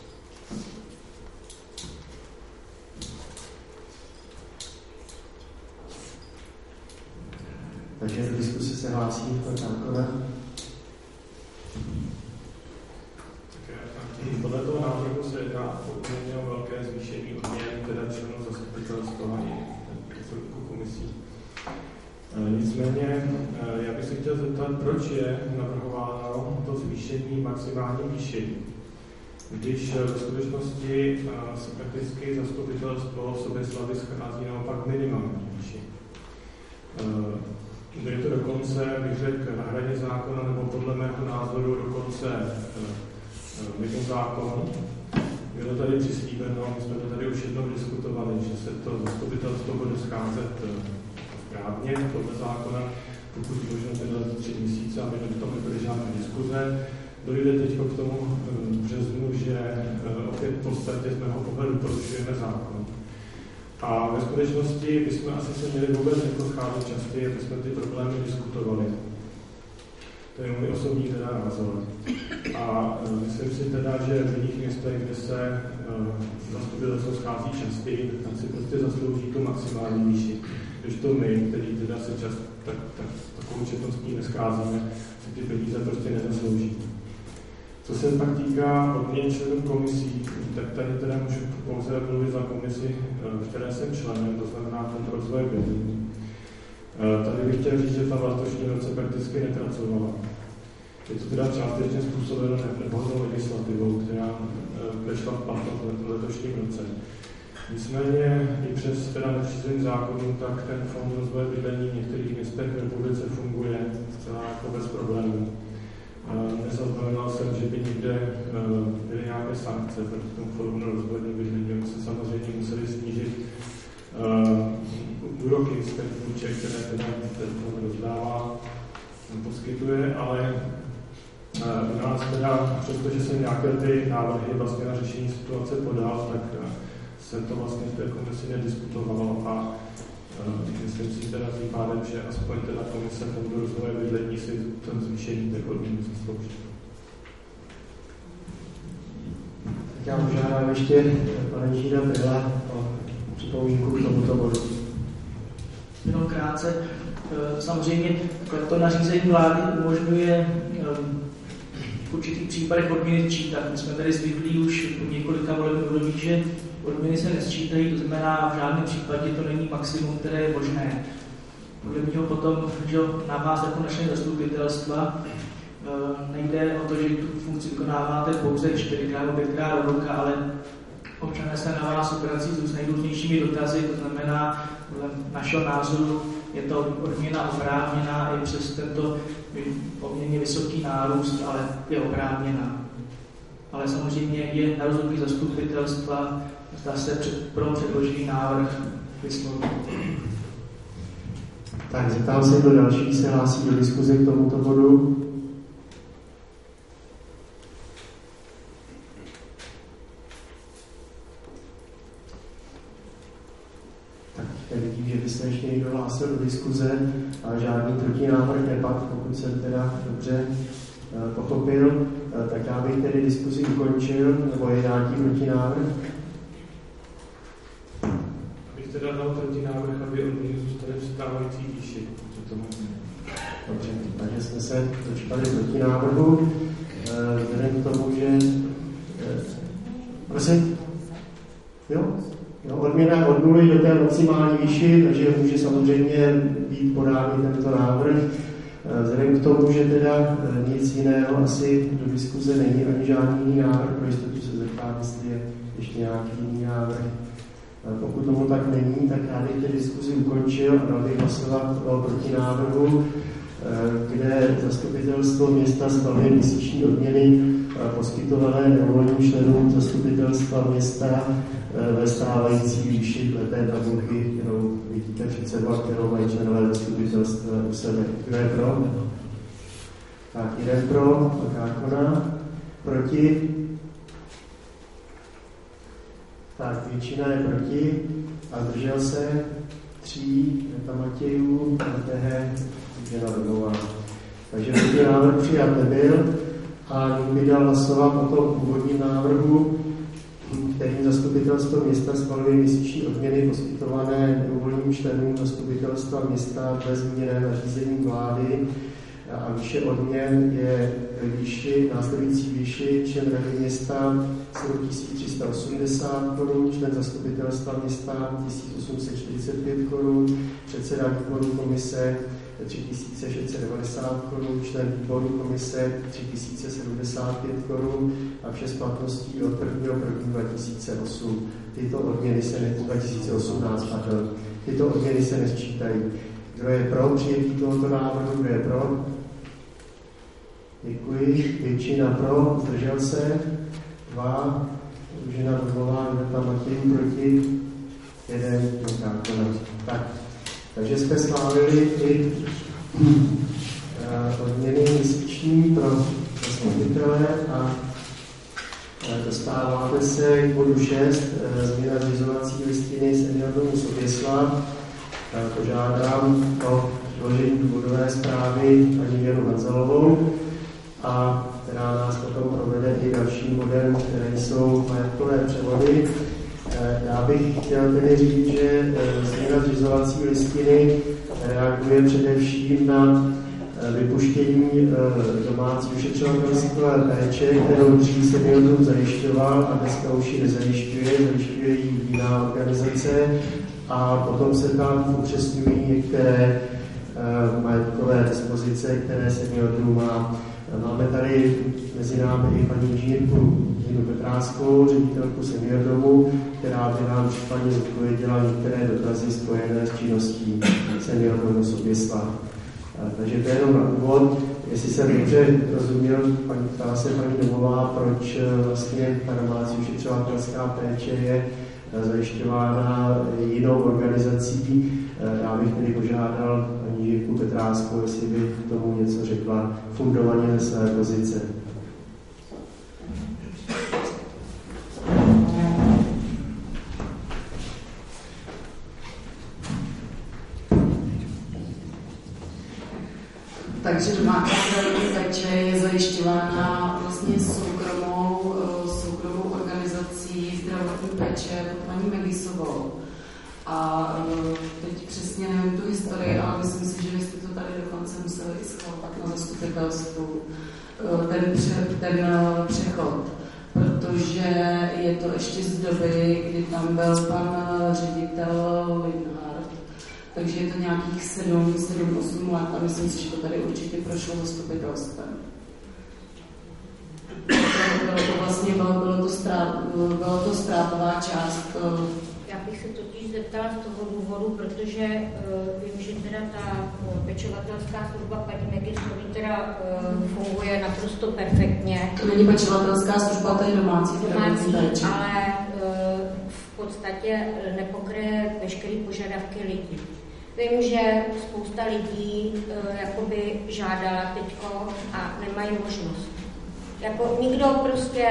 Takže do diskuse se hlásí pan zákona. Podle toho návrhu se jedná o velké zvýšení odměn, teda členů zastupitelstva i komisí. Nicméně, já bych se chtěl zeptat, proč je navrhováno to zvýšení maximální výši, když v skutečnosti se prakticky zastupitelstvo Soběslavi schází naopak minimální výši. Je to dokonce, bych řekl, na hraně zákona, nebo podle mého názoru dokonce mimo zákon. Bylo tady přislíbeno, my jsme to tady už jednou diskutovali, že se to zastupitelstvo bude scházet správně podle zákona, pokud možno teda 3 měsíce, aby v tom nebyly žádné diskuze. Dojde teď k tomu březnu, že opět v podstatě z mého pohledu porušujeme zákon. A ve skutečnosti bychom asi se měli vůbec scházet častěji, aby jsme ty problémy diskutovali. To je můj osobní teda názor. A myslím si teda, že v jiných městech, kde se zastupitelstvo schází častěji, tak si prostě zaslouží tu maximální výši. Když to my, kteří teda se takovou četností nescházíme, si ty peníze prostě nezaslouží. Co se pak týká odměn členů komisí, tak tady teda můžu pouze mluvit za komisi, které jsem členem, to znamená ten rozvoj bydlení. Tady bych chtěl říct, že ta v letošním roce prakticky nepracovala. Je to teda částečně způsobeno nevhodnou legislativou, která vešla v platnost v letošním roce. Nicméně i přes teda nepřízený zákonů, tak ten fond rozvoje bydlení v některých městech v republice funguje zcela jako bez problémů. Nezaznamenal jsem, že by někde byly nějaké sankce proti tomu fondu rozvoje bydlení. My se samozřejmě museli snížit úroky z těch půjček, které teda ten fond rozdává, poskytuje, ale u nás teda, přestože jsem nějaké ty návrhy vlastně na řešení situace podal, tak se to vlastně v té komisi nediskutovalo a myslím si teda tím pádem, že aspoň teda komise fondu rozvoje bydlení si ten zvýšení těch odměn zaslouží. Tak já požádám ještě pana inženýra Brila o připomínku k tomuto bodu. Jenom krátce. Samozřejmě to nařízení vlády umožňuje v určitých případech odměny sčítat. My jsme tady zvyklí už několika volebních období, že odměny se nesčítají, to znamená v žádném případě to není maximum, které je možné. Podle mého potom, že na vás jako naše zastupitelstva nejde o to, že tu funkci vykonáváte pouze 4x, 5x do roka, ale občané se na vás obrací s nejrůznějšími dotazy, to znamená, podle našeho názoru je to odměna oprávněná i přes tento poměrně vysoký nárůst, ale je oprávněná. Ale samozřejmě je na rozhodnutí zastupitelstva, zda se pro předložený návrh vysloví. Tak, zeptám se, kdo další se hlásí do diskuze k tomuto bodu. Tak, vidím, že byste ještě někdo hlásil do diskuze, ale žádný protinávrh nepadl, pokud jsem teda dobře pochopil, tak já bych tedy diskuzi ukončil, nebo je nějaký protinávrh? Abych teda dal protinávrh, aby odměny zůstaly v stávající výši. Dobře, takže jsme se dočkali protinávrhu. Vzhledem k tomu, že... Prosím? Jo, odměna od 0 do té maximální výši, takže může samozřejmě být podáný tento návrh. Vzhledem k tomu, že teda nic jiného asi do diskuze není, ani žádný jiný návrh, pro jistotu se zeptám, jestli je ještě nějaký jiný návrh. Pokud tomu tak není, tak já bych ty diskuzi ukončil a dal bych hlasovat o protinávrhu, kde zastupitelstvo města schvaluje měsíční odměny poskytované neuvolněným členům zastupitelstva města ve stávající výši dle té tabulky, kterou vidíte před sebou, kterou mají členové zastupitelstva u sebe. Kdo je pro? Tak, jeden pro, Kákona, proti. Tak, většina je proti a zdržel se 3, Meta Matějů, Tehe, Žena Domová. Takže první návrh přijat nebyl a nyní by dal hlasovat o tom původním návrhu, který zastupitelstvo města schvaluje měsíční odměny poskytované neuvolněným členům zastupitelstva města bez zmíněné nařízení vlády a výše odměn je následující výši člen rady města 7380 korun, člen zastupitelstva města 1845 korun, předseda výboru komise 3690 korun, člen výboru komise 3075 korun a vše s platností od 1.1.2008. Tyto odměny se 2018, pardon. Tyto odměny se nesčítají. Kdo je pro přijetí tohoto návrhu? Kdo je pro? Děkuji. Většina pro. Zdržel se. 2. Žena Domová, Meta Matějů proti. 1. Tak. Takže jsme slávili i odměny měsíční pro zastupitele a dostáváme se k bodu 6, změna zřizovací listiny Seniordomu Soběslav. Požádám o vložení důvodové zprávy paní Janu Hanzelovou, a která nás potom provede i dalším bodem, které jsou majetkové převody. Já bych chtěl tedy říct, že změna zřizovací listiny reaguje především na vypuštění domácí ošetřovatelské péče, kterou dřív seniorům zajišťoval a dneska už ji nezajišťuje, zajišťuje ji jiná organizace a potom se tam upřesňují některé majetkové dispozice, které seniorům má. Máme tady mezi námi i paní inženýrku Ninu Petráckou, ředitelku Seniordomu, která by nám případně odpověděla některé dotazy spojené s činností Seniordomu Soběslav. Takže to je jenom na úvod. Jestli jsem dobře rozuměl, ptala se paní Domová, proč vlastně ta domácí ošetřovatelská péče je zajišťována jinou organizací. Já bych tedy požádal paní Jirku Petráskou, jestli by k tomu něco řekla fundovaně ze své pozice. Takže domácí péče je zajišťována vlastně soukromou organizací zdravotní péče pod paní Megisovou. A teď přesně nevím tu historii, ale myslím si, že vy jste to tady dokonce museli i schvalovat na zastupitelstvu, ten přechod, protože je to ještě z doby, kdy tam byl pan ředitel Linhart, takže je to nějakých 7-8 let a myslím si, že to tady určitě prošlo zastupitelstvem. Bylo to ztrátová část. Já bych se totiž zeptala z toho důvodu, protože vím, že teda ta pečovatelská služba paní Megisový teda funguje naprosto perfektně. To není pečovatelská služba, to je domácí péče. Ale v podstatě nepokryje veškeré požadavky lidí. Vím, že spousta lidí jakoby žádala teďko a nemají možnost. Jako nikdo prostě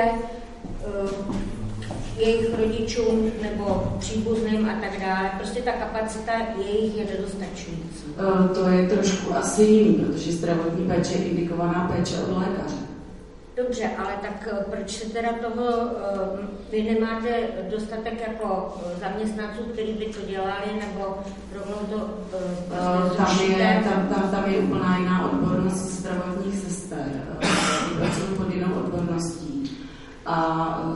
jejich rodičům nebo příbuzným a tak dále. Prostě ta kapacita jejich je nedostačující. To je trošku asi jiný, protože zdravotní péče je indikovaná péče od lékaře. Dobře, ale tak proč se teda toho, vy nemáte dostatek jako zaměstnanců, kteří by to dělali, nebo rovnou to zrušíte? Tam je úplná jiná odbornost zdravotních sester. Pracují pod jinou odborností. A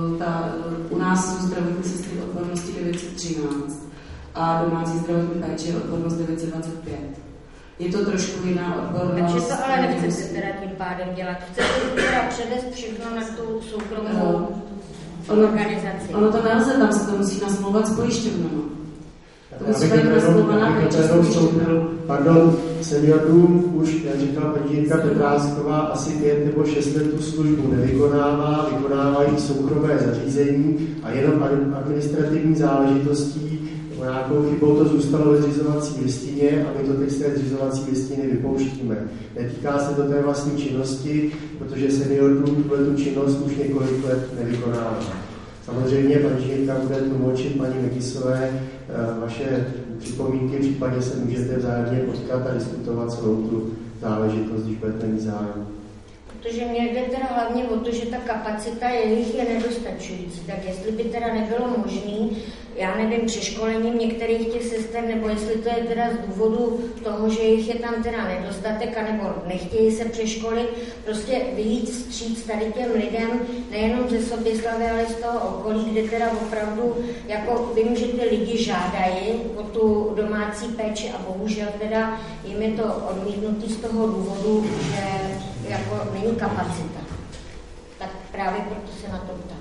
u nás jsou zdravotní sestry odbornosti 913 a domácí zdravotní péče je odbornost 925. Je to trošku jiná odbornost. Takže to ale nechcete teda tím pádem dělat. Chcete teda předést všechno na tu soukromou organizaci. Ono to nelze, tam se to musí nasmlouvat s pojišťovnou. To musí být nasmlouvaná péče s pojišťovnou. Pardon, seniorům už, jak říkala paní Jirka Petrásková, asi 5 nebo 6 let tu službu nevykonává, vykonávají soukromé zařízení a jenom administrativní záležitostí nějakou chybou to zůstalo ve zřizovací listině a my to teď z té zřizovací listiny vypouštíme. Netýká se to té vlastní činnosti, protože seniorům tu činnost už několik let nevykonává. Samozřejmě paní Žírka bude tlumočit paní Megisové vaše připomínky, případně se můžete vzájemně potkat a diskutovat celou tu záležitost, když budete mít zájem. Protože mě jde teda hlavně o to, že ta kapacita jejich je nedostačující. Tak jestli by teda nebylo možné, já nevím, přeškolením některých těch sester, nebo jestli to je teda z důvodu toho, že jich je tam teda nedostatek, anebo nechtějí se přeškolit, prostě vyjít vstříc tady těm lidem, nejenom ze Soběslavy, ale z toho okolí, kde teda opravdu, jako vím, že ty lidi žádají o tu domácí péči a bohužel teda jim je to odmítnutý z toho důvodu, že jako není kapacita. Tak právě proto se na to ptám.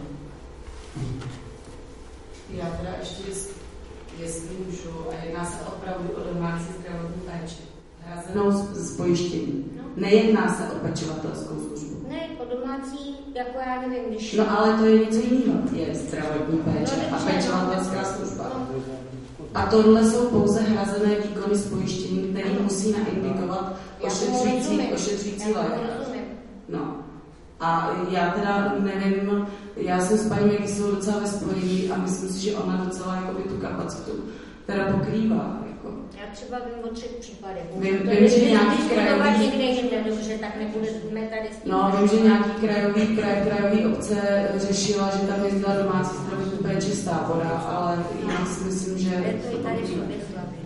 Já teda ještě, jestli můžu, a jedná se opravdu o domácí zdravotní péči. Hrazenou z pojištění. No. Nejedná se o pečovatelskou službu. Ne, o domácí, jako já nevím, když... No ale to je něco jiného, je zdravotní péče a pečovatelská služba. No. A tohle jsou pouze hrazené výkony z pojištění, které musí naindikovat ošetřující lékař. No. A já teda nevím, já jsem s paní Megisovou docela ve spojení a myslím si, že ona docela jakoby tu kapacitu teda pokrývá. Jako. Já třeba vím o 3 případech. Vím, že nějaký krajový... někde jinde, dobře, tak nebudeme tady s tím. No, vím, že nějaký krajový obce řešila, že tam jezdila domácí zdravotní péči z Tábora, ale já si myslím, že... Je to i tady v Soběslavě.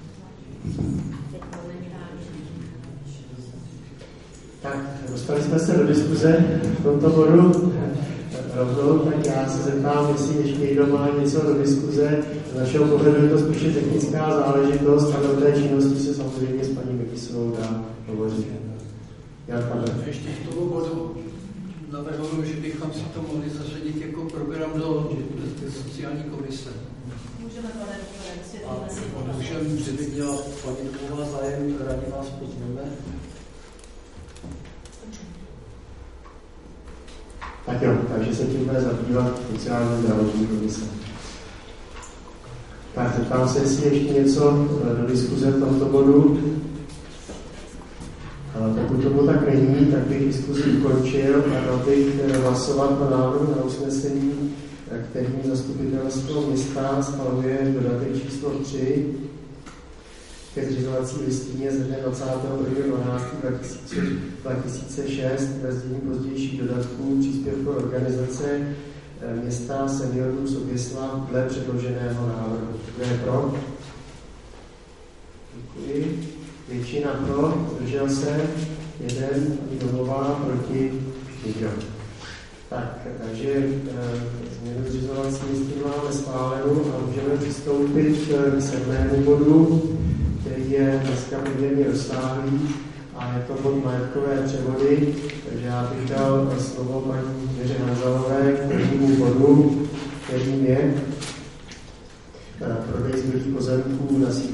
Tak, dostali jsme se do diskuze v tomto bodu rovnou, tak já se zeptám, jestli ještě někdo má něco do diskuze. Z našeho pohledu je to spíše technická záležitost, ale o té činnosti se samozřejmě s paní Megisovou dá hovořit. Ještě k tomu bodu navrhuji, že bychom si to mohli zařadit jako program do sociální komise. Můžeme, pane doktore, a můžeme předvědělat paní Domová zájem, rádi vás pozveme. Tak jo, takže se tím bude zabývat sociální zdravotní komise. Tak zeptám se, jestli ještě něco do diskuze v tomto bodu. Ale pokud tomu tak není, tak bych diskuzi ukončil a dal bych hlasovat o návrhu na usnesení, kterým zastupitelstvo města schvaluje dodatek číslo 3 ke zřizovací listině ze dne 21.12.2006 ve znění pozdějších dodatků příspěvkové organizace města seniorů Soběslav dle předloženého návrhu. Kdo je pro? Děkuji. Většina pro, zdržel se, 1, Domová, proti, nikdo. Tak, takže změnu zřizovací listiny máme schválenou a můžeme přistoupit k 7. bodu, který je dneska poměrně rozsáhlý a je to bod majetkové převody, takže já bych dal slovo paní Věře Hanzalové k prvnímu bodu, kterým je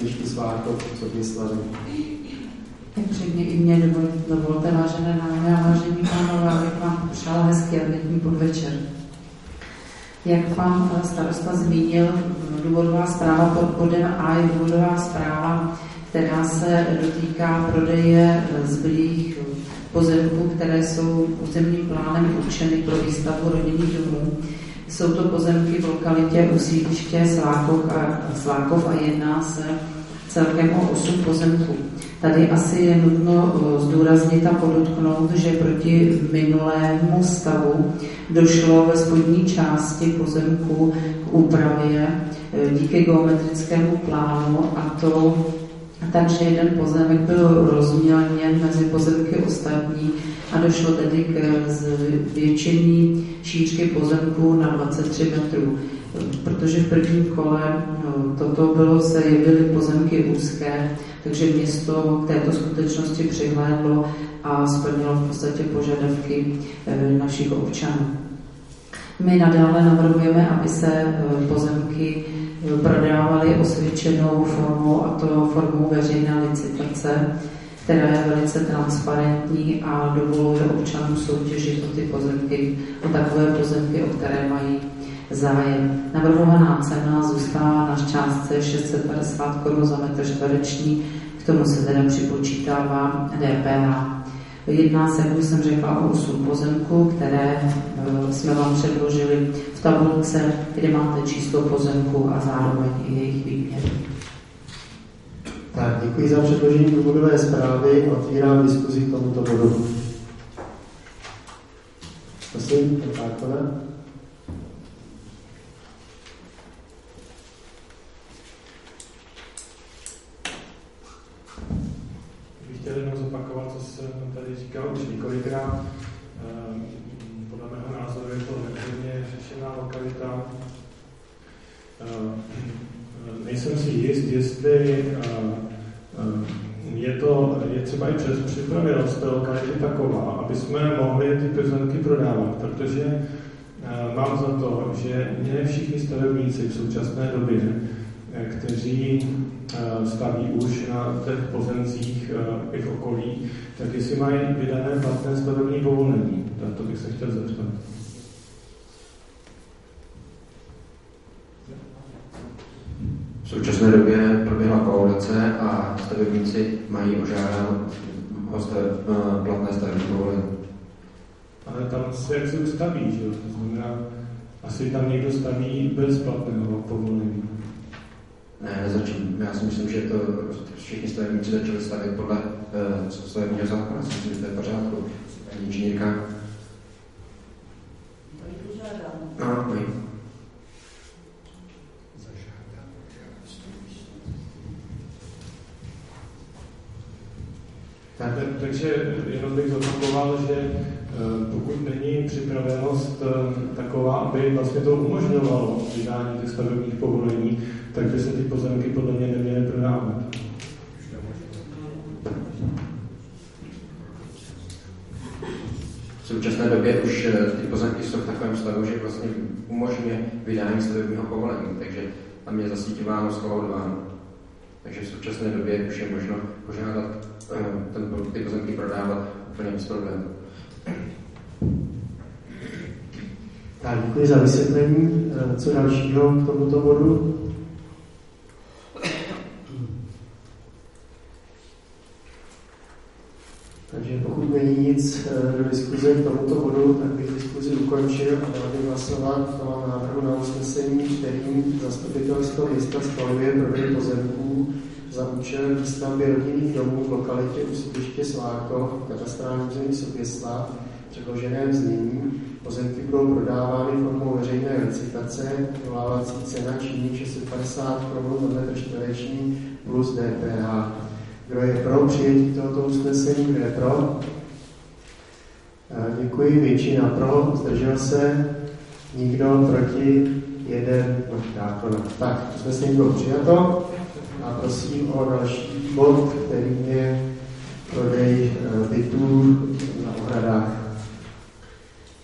sídlišti Svátkov v Soběslavi. Tak předně i mě dovolte, vážené dámy a vážení pánové, abych vám popřála hezký adventní podvečer. Jak pan starosta zmínil, důvodová zpráva pod bodem A je důvodová zpráva, která se dotýká prodeje zbylých pozemků, které jsou územním plánem určeny pro výstavbu rodinných domů. Jsou to pozemky v lokalitě u sídliště Svákov a jedná se celkem o 8 pozemků. Tady asi je nutno zdůraznit a podotknout, že proti minulému stavu došlo ve spodní části pozemku k úpravě díky geometrickému plánu, a to takže jeden pozemek byl rozmělněn mezi pozemky ostatní a došlo tedy k zvětšení šířky pozemku na 23 metrů. Protože v prvním kole se jevily pozemky úzké, takže město k této skutečnosti přihlédlo a splnilo v podstatě požadavky našich občanů. My nadále navrhujeme, aby se pozemky prodávaly osvědčenou formou, a to formou veřejné licitace, která je velice transparentní a dovoluje občanům soutěžit o ty pozemky, o takové pozemky, o které mají zájem. Navrhovaná cena zůstává na částce 650 Kč za metr čtvereční, k tomu se teda připočítává DPH. Jedná se, jak už jsem řekla, o 8 pozemků, které jsme vám předložili v tabulce, kde máte číslo pozemku a zároveň i jejich výměr. Tak, děkuji za předložení důvodové zprávy. Otvírám diskuzi k tomuto bodu. Prosím, Párkona. Bych chtěl jenom zopakovat, co jsem tady říkal už několikrát. Podle mého názoru je to nevhodně řešená lokalita. Nejsem si jist, jestli je třeba i připravenost té lokality taková, aby jsme mohli ty pozemky prodávat, protože mám za to, že ne všichni stavebníci v současné době, kteří staví už na těch pozemcích i v okolí, tak jestli mají vydané platné stavební povolení. Tak to bych se chtěl zeptat. V současné době proběhla kolaudace a stavebníci mají ožádáno platné stavební povolení. Ale tam se jak se ustaví, že jo? To znamená, asi tam někdo staví bez platného povolení. Ne, já si myslím, že to všichni stavebníci začali stavět podle stavebního zákona. Myslím, že to je v pořádku. Inženýrka. No, mají. Takže jenom bych zopakoval, že pokud není připravenost taková, aby vlastně to umožňovalo vydání těch stavebních povolení, tak by se ty pozemky podle mě neměly prodávat. V současné době už ty pozemky jsou v takovém stavu, že vlastně umožňuje vydání stavebního povolení, takže tam je zasíťováno, skolaudováno. Takže v současné době už je možno požádat ty pozemky prodávat úplně bez problémů. Tak, děkuji za vysvětlení. Co dalšího k tomuto bodu? Takže pokud není nic do diskuze k tomuto bodu, tak bych diskuzi ukončil a dal bych hlasovat o návrhu na usnesení, kterým zastupitelstvo města schvaluje prodej pozemků za účelem výstavby rodinných domů v lokalitě u sídliště Svátkov, katastrálním území Soběslav, předloženém znění. Pozemky budou prodávány formou veřejné licitace, dolávací cena činí 650 Kč za metr čtvereční plus DPH. Kdo je pro přijetí tohoto usnesení? Kdo je pro? Děkuji, většina pro, zdržel se, nikdo proti, jeden zákona. Tak, usnesení bylo přijato a prosím o další bod, který je prodej bytů na ohradách.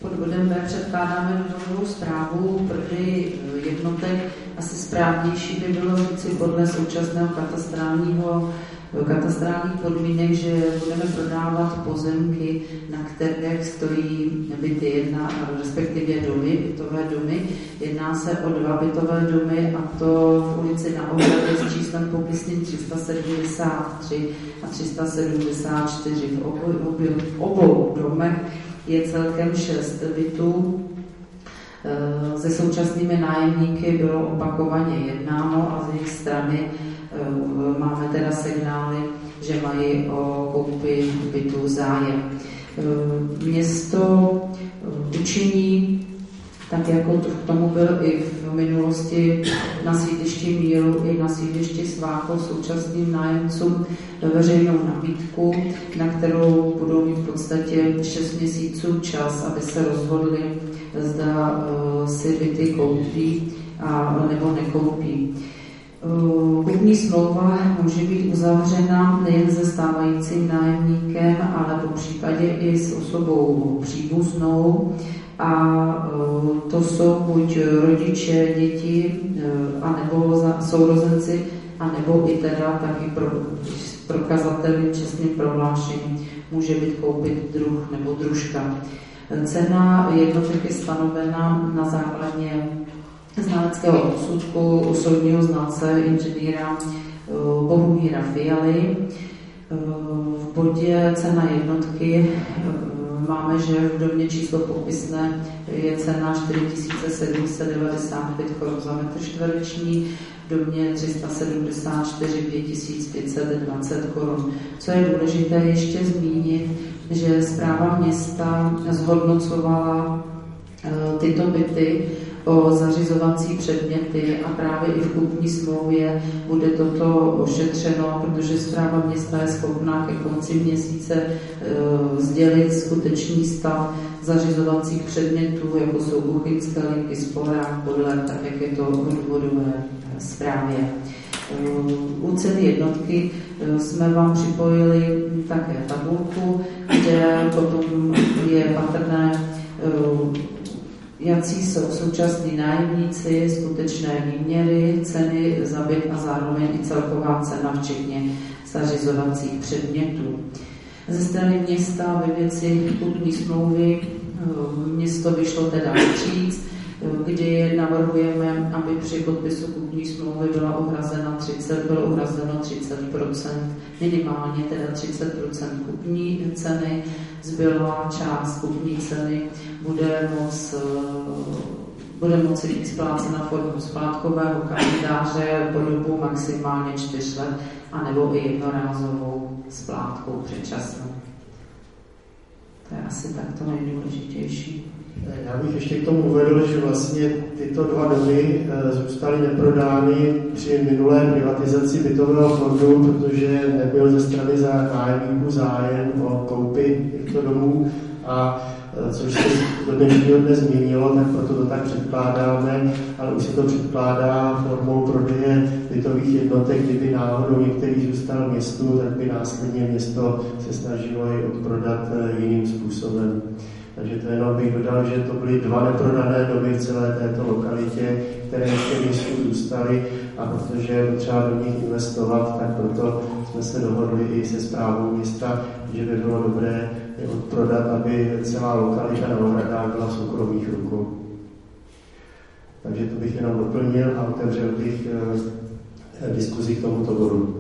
Pod bodem B předkládáme důvodovou zprávu prodej jednotek. Asi správnější by bylo říci podle současného katastrálních podmínek, že budeme prodávat pozemky, na kterých stojí byty, respektive domy, bytové domy. Jedná se o 2 bytové domy, a to v ulici Na Ohradě s číslem popisným 373 a 374. V obou domech je celkem 6 bytů. Se současnými nájemníky bylo opakovaně jednáno a z jejich strany máme teda signály, že mají o koupi bytů zájem. Město učiní, tak jako k tomu byl i v minulosti na sídlišti Míru i na sídlišti Svákov současným nájemcům veřejnou nabídku, na kterou budou mít v podstatě 6 měsíců čas, aby se rozhodli, zda si byty koupí a nebo nekoupí. Kupní smlouva může být uzavřena nejen se stávajícím nájemníkem, ale po případě i s osobou příbuznou, a to jsou buď rodiče, děti, anebo sourozenci, anebo i teda taky prokazatelný čestným prohlášením může být koupit druh nebo družka. Cena jednotek je stanovena na základě znaleckého posudku u soudního znalce inženýra Bohumíra Fialy. V bodě cena jednotky máme, že v domě číslo popisné je cena 4795 korun za metr čtvereční, v domě 374 5520 korun. Co je důležité ještě zmínit, že správa města zhodnocovala tyto byty o zařizovací předměty a právě i v kupní smlouvě bude toto ošetřeno, protože správa města je schopná ke konci měsíce sdělit skutečný stav zařizovacích předmětů, jako jsou kuchyňské linky, spolák, podle, tak jak je to v důvodové zprávě. U ceny jednotky jsme vám připojili také tabulku, kde potom je patrné, jací jsou současní nájemníci, skutečné výměry, ceny za byt a zároveň i celková cena, včetně zařizovacích předmětů. Ze strany města ve věci kupní smlouvy město vyšlo teda vstříc, kdy navrhujeme, aby při podpisu kupní smlouvy bylo uhrazeno 30%, minimálně teda 30% kupní ceny, zbylá část kupní ceny bude moci být splácena formou splátkového kalendáře po dobu maximálně 4 let, anebo i jednorázovou splátkou předčasnou. To je asi takto nejdůležitější. Já bych ještě k tomu uvedl, že vlastně tyto 2 domy zůstaly neprodány při minulé privatizaci bytového fondu, protože nebyl ze strany nájemníků zájem o koupi těchto domů, a což se do dnešního dne změnilo, tak proto to tak předkládáme, ale už se to předkládá formou prodeje bytových jednotek. Kdyby náhodou některý zůstal městu, tak by následně město se snažilo je odprodat jiným způsobem. Takže to jenom bych dodal, že to byly 2 neprodané domy v celé této lokalitě, které ještě městu zůstaly, a protože je potřeba do nich investovat, tak proto jsme se dohodli i se správou města, že by bylo dobré je odprodat, aby celá lokalita na Ohradách byla v soukromých rukou. Takže to bych jenom doplnil a otevřel bych diskuzi k tomuto bodu.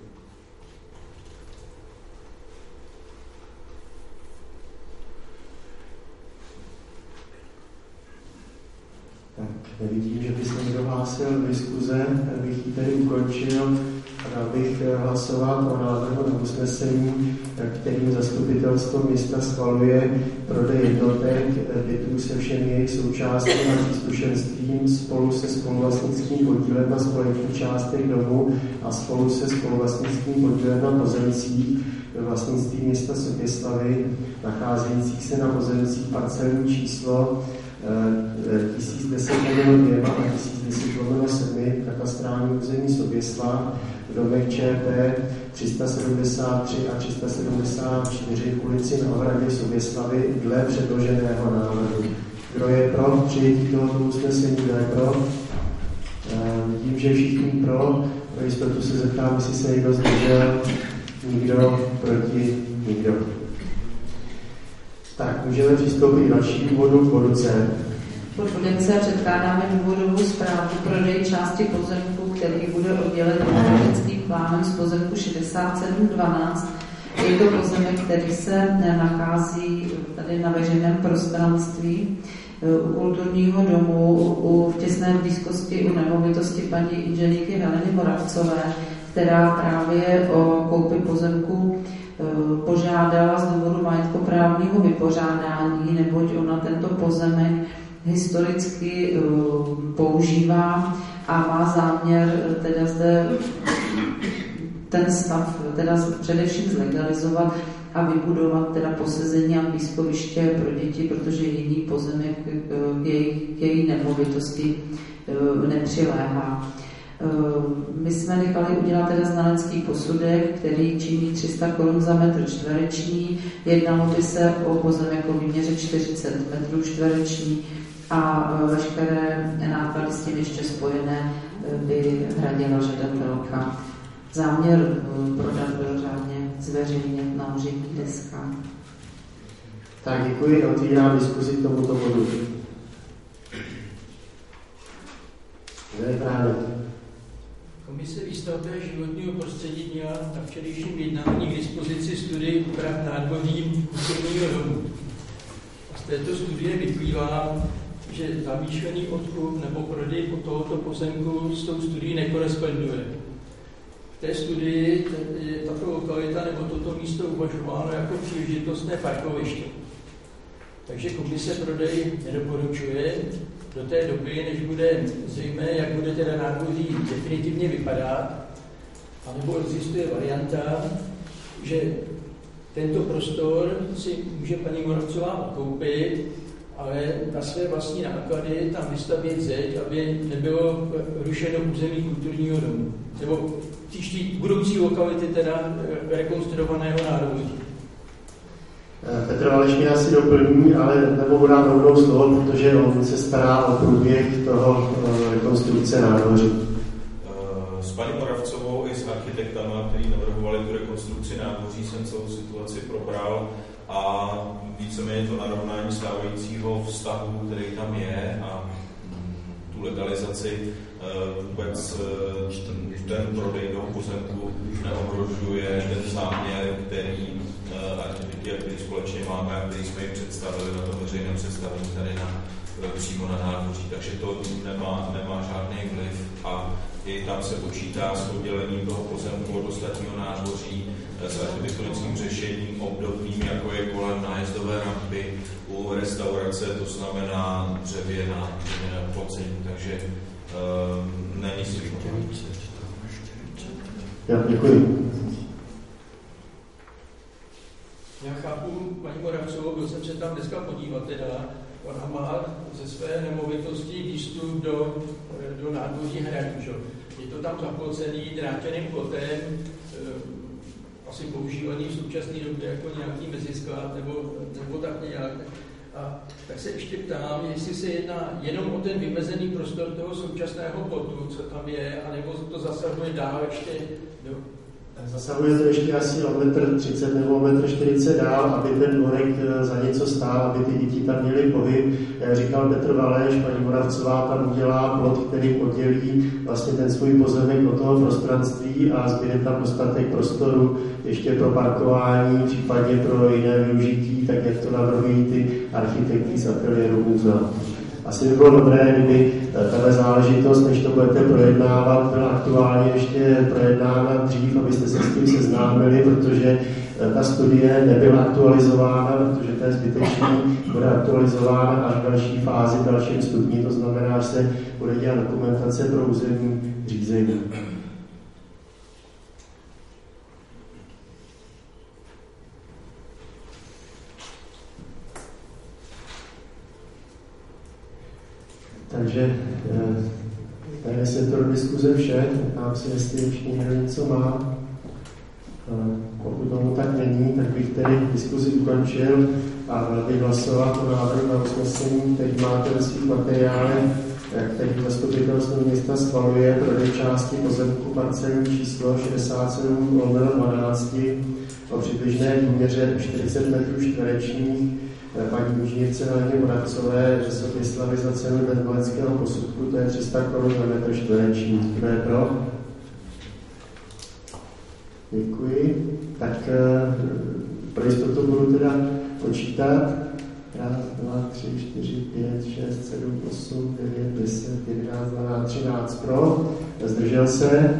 Tak nevidím, že by se někdo hlásil do diskuze, tak bych ji tedy ukončil a dal bych hlasovat o návrhu na usnesení, kterým zastupitelstvo města schvaluje prodej jednotek bytů se všemi jejich součástmi a příslušenstvím spolu se spoluvlastnickým podílem na společných částech domu a spolu se spoluvlastnickým podílem na pozemcích ve vlastnictví města Soběslavy, nacházejících se na pozemcích parcelní číslo 1010/2 a 1010/7 katastrální území Soběslav, domek ČP 373 a 374 v ulici na Ohradě Soběslavy dle předloženého návrhu. Kdo je pro přijetí tohoto usnesení? Kdo je pro? Vidím, že všichni pro. Pro jistotu se zeptám, jestli se někdo zdržel. Nikdo, proti, nikdo. Tak, můžeme přistoupit k dalšímu bodu, k bodu C. Pod bodem C předkládáme důvodovou zprávu prodej části pozemku, který bude oddělen energetickým plánem z pozemku 6712. Je to pozemek, který se nachází tady na veřejném prostranství u kulturního domu, v těsné blízkosti u nemovitosti paní inženýrky Heleny Moravcové, která právě o koupi pozemku požádala z důvodu majetkoprávního vypořádání, neboť ona tento pozemek historicky používá a má záměr teda zde ten stav teda především zlegalizovat a vybudovat teda posezení a blízkoviště pro děti, protože jiný pozemek k její nemovitosti nepřiléhá. My jsme nechali udělat teda znalecký posudek, který činí 300 Kč za metr čtvereční. Jednalo by se o pozemek o výměře 40 metrů čtvereční a veškeré náklady s tím ještě spojené by hradila žadatelka. Záměr prodat byl řádně zveřejněn na úředních deskách. Tak děkuji, otvírám diskuzi k tomuto bodu. Komise výstavby životního prostředí měla na včerejším jednání k dispozici studii úprav nádvoří kulturního domu. A z této studie vyplývá, že zamýšlený odkup nebo prodej tohoto pozemku s tou studií nekoresponduje. V té studii je tato lokalita nebo toto místo uvažováno jako příležitostné parkoviště. Takže komise prodej nedoporučuje do té doby, než bude zřejmé, jak bude teda nádvoří definitivně vypadat, anebo existuje varianta, že tento prostor si může paní Moravcová odkoupit, ale na své vlastní náklady tam vystavět zeď, aby nebylo rušeno území kulturního domu. Nebo budoucí lokality teda rekonstruovaného nádvoří. Petr Valeš mě asi doplní, ale nemohu dát rovnou slovo, protože on se stará o průběh toho rekonstrukce nádvoří. S paní Moravcovou i s architektama, kteří navrhovali tu rekonstrukci nádvoří, jsem celou situaci probral a víceméně to narovnání stávajícího vztahu, který tam je, a tu legalizaci vůbec ten prodej toho pozemku neohrožuje ten záměr, který architekti, který společně máme a který jsme jim představili na tom veřejném představení tady přímo na nádvoří. Takže to nemá žádný vliv a i tam se počítá s oddělením toho pozemku od ostatního nádvoří s architektonickým řešením obdobným, jako je kolem nájezdové rampy u restaurace, to znamená dřevěná plocení, takže není si Děkuji. Já chápu paní Moravcovou, byl jsem se tam dneska podívat teda, ona má ze své nemovitosti výstup do nádvoří Hradu. Je to tam zaplocený drátěným plotem, asi používaný v současné době jako nějaký mezisklad nebo tak nějak. A tak se ještě ptám, jestli se jedná jenom o ten vymezený prostor toho současného plotu, co tam je, anebo to zasahuje dál ještě do... Zasahuje to ještě asi o 1,30 m nebo o 1,40 m dál, aby ten dvorek za něco stál, aby ty děti tam měly pohyb. Jak říkal Petr Valeš, paní Moravcová tam udělá plot, který oddělí vlastně ten svůj pozemek od toho prostranství a zbyde tam dostatek prostoru ještě pro parkování, případně pro jiné využití, tak jak to navrhují ty architekti z ateliéru muzea. Asi by bylo dobré, kdyby tato záležitost, než to budete projednávat, byla aktuálně ještě projednána dřív, abyste se s tím seznámili, protože ta studie nebyla aktualizována, protože to je zbytečný, bude aktualizována až v další fázi, v dalším stupni, to znamená, že se bude dělat dokumentace pro územní řízení. Takže tady se to do diskuze vše, tam si jestli ještě někdo něco má. Pokud tomu tak není, tak bych tedy diskuzi ukončil a dal bych hlasovat o návrhu na usnesení, který máte ve svých materiálech, který zastupitelstvo města schvaluje prodej části pozemku parcelní číslo 67/12 o přibližné výměře 40 metrů čtverečních paní inženýrce Heleně Moravcové ze Soběslavy za cenu bezvaleckého posudku, to je 300 Kč na metr čtvereční. Kdo je pro? Děkuji. Tak pro jistotu budu teda počítat. 1, 2, 3, 4, 5, 6, 7, 8, 9, 10, 11, 12, 13 pro. Zdržel se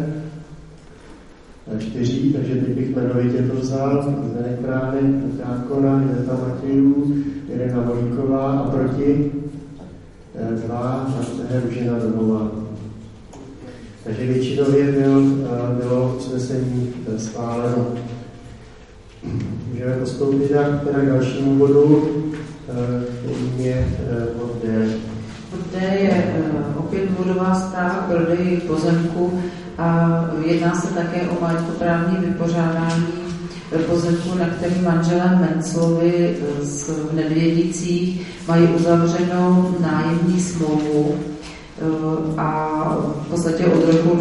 4, takže teď bych jmenovitě to vzal. Zdeněk Pránek, Kákona, Jeta Matějů, Irena Volíková a proti 2, Růžena Domová. Takže většinově bylo usnesení schváleno. Můžeme postoupit teda k dalšímu bodu, kterým je bod D. Bod D je opět bodová zpráva k prodeji pozemku a jedná se také o majetkoprávní vypořádání pozemku, na který manželé Menclovi z Nedvědicích mají uzavřenou nájemní smlouvu a v podstatě od roku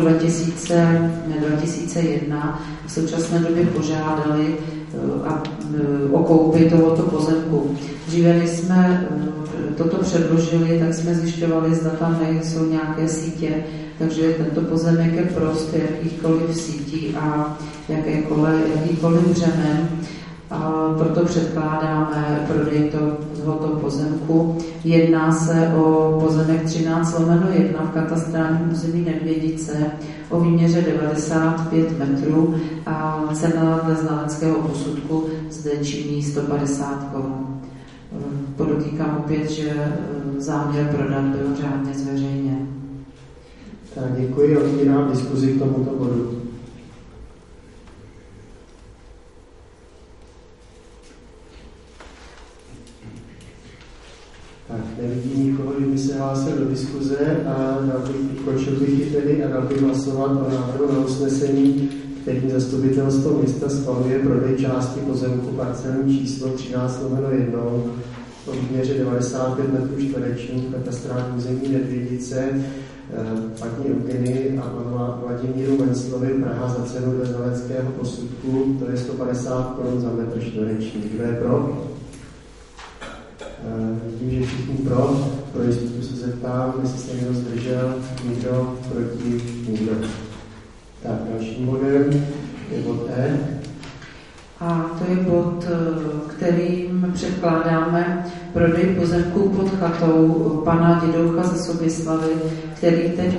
2001 v současné době požádali o koupi tohoto pozemku. Dříve, než jsme toto předložili, tak jsme zjišťovali, zda tam nejsou nějaké sítě, takže tento pozemek je prost jakýchkoliv sítí a jakýkoliv břemen. A proto předkládáme prodej tohoto pozemku. Jedná se o pozemek 13/1 v katastrálním území Nedvědice o výměře 95 metrů a cena dle znaleckého posudku zde činí 150 Kč. Podotýkám opět, že záměr prodat byl řádně zveřejněn. Tak děkuji, otvírám diskuzi k tomuto bodu. Tak, nevidím nikoho, že by se hlásil do diskuze a končil bych ji tedy a dal bych hlasovat o návrhu na usnesení, kterým zastupitelstvo města schvaluje prodej části pozemku parcelní číslo 13/1 o výměře 95 metrů čtverečních v katastrálním území Nedvědice paní Eugeny a panu Vladimíru Menclovi Praha za cenu dle znaleckého posudku, to je 150 Kč za metr čtvereční. Kdo je pro? Vidím, že všichni pro jistotu se zeptám, jestli se někdo zdržel, nikdo, proti, nikdo. Tak, dalším bodem je bod E. A to je bod, kterým předkládáme prodej pozemků pod chatou pana Dědoucha ze Soběslavy, který teď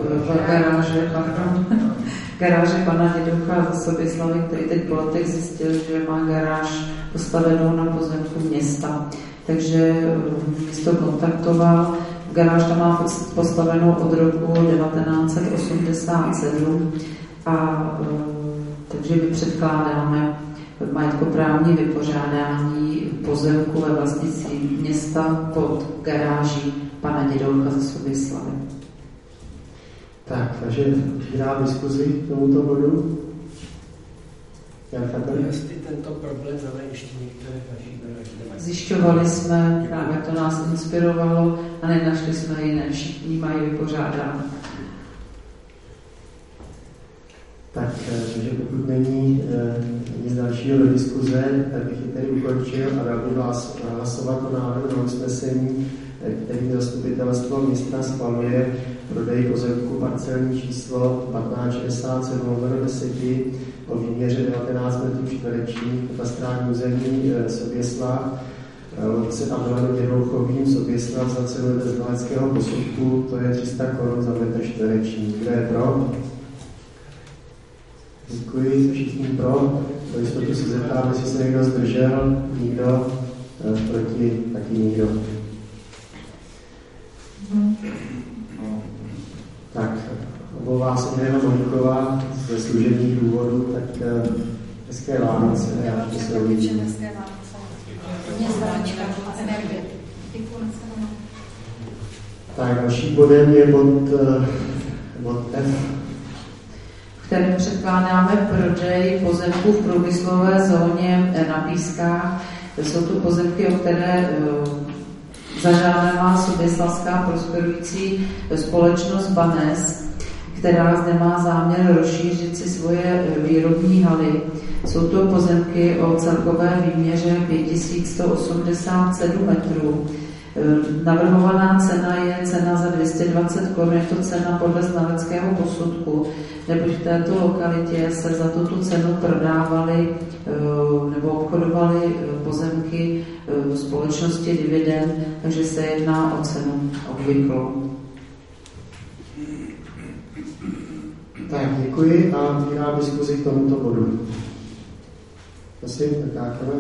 garáže pana Dědoucha ze Soběslavy, který teď po letech zjistil, že má garáž postavenou na pozemku města. Takže město kontaktoval. Garáž tam má postavenou od roku 1987 a takže my předkládáme majetkoprávní vypořádání pozemku ve vlastnictví města pod garáží pana Dědoucha ze Soběslavy. Tak, takže dám diskuzi k tomuto bodu. Jestli tento problém znamená ještě některé další garáže. Zjišťovali jsme, právě to nás inspirovalo a nenašli jsme jiné, všichni mají vypořádáno. Tak, takže pokud není nic dalšího do diskuze, tak bych ji tedy ukončil a dal bych vás hlasovat o návrhu na usnesení, který zastupitelstvo města schvaluje prodej pozemku parcelní číslo 1567/10 o výměře 19 metrů čtverečních v katastrálním území Soběslav Lovce a Milanu Dědouchovým Soběslav za cenu znaleckého posudku, to je 300 Kč za metr čtvereční. Kdo je pro? Děkuji, všichni pro. Pro jistotu se zeptám, jestli se někdo zdržel, nikdo, proti taky nikdo. Tak, omlouvá se Irena Volíková ze služebních důvodů, tak hezké Vánoce. Já se uvidím. Hezké Vánoce. Mě zdravíčka a energie. Děkuji. Tak další bodem je bod F, v kterém předkládáme prodej pozemků v průmyslové zóně na Pískách. Jsou to pozemky, o které zažádala Soběslavská prosperující společnost Banes, která zde má záměr rozšířit si svoje výrobní haly. Jsou to pozemky o celkové výměře 5187 metrů. Navrhovaná cena je cena za 220 korun, je to cena podle znaleckého posudku, neboť v této lokalitě se za tuto cenu prodávaly nebo obchodovaly pozemky společnosti Dividend, takže se jedná o cenu obvyklou. Tak, děkuji a otvírám diskuzi k tomuto bodu. Prosím, Takákové.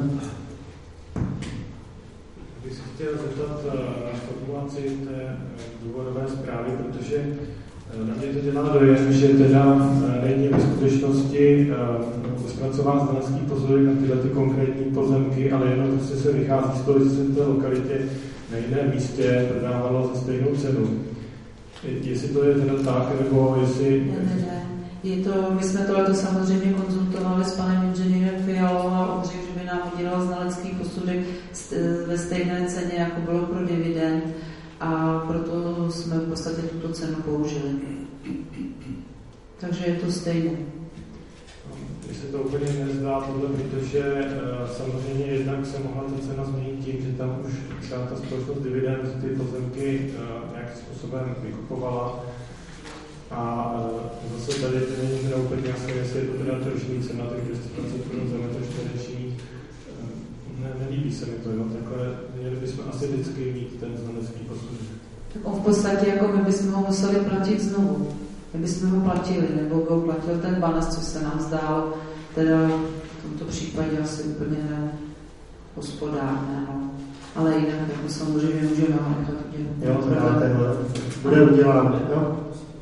Bych se chtěl zeptat na formulaci té důvodové zprávy, protože na mě to dělá dojem, že teda není ve skutečnosti zpracován znalecký posudek na tyhle ty konkrétní pozemky, ale jenom prostě se vychází z toho, že se v té lokalitě na jiném místě prodávalo za stejnou cenu. Jestli to je teda tak, nebo jestli... Ne. My jsme tohleto samozřejmě konzultovali s panem inženýrem Fialou a on řekl, že by nám udělal znalecký posudek ve stejné ceně, jako bylo pro Dividend, a proto jsme v podstatě tuto cenu použili. Takže je to stejné. Mně se to úplně nezdá tohle, protože samozřejmě jednak se mohla ta cena změnit tím, že tam už třeba ta společnost Dividend ty pozemky nějakým způsobem vykupovala. A zase tady to není úplně jasné, jestli je to teda tržní cena, tak 220 korun za metr čtvereční. Nelíbí se mi to, jo? Takhle měli bychom asi vždycky mít ten znalecký posudek. Tak on v podstatě jako my bychom ho museli platit znovu. My bychom ho platili, nebo ho platil ten Banes, co se nám zdálo, teda v tomto případě asi úplně hospodárné, no. Ale jinak jako samozřejmě můžeme ho nechat udělat. Jo, to dáte, bude uděláno, jo?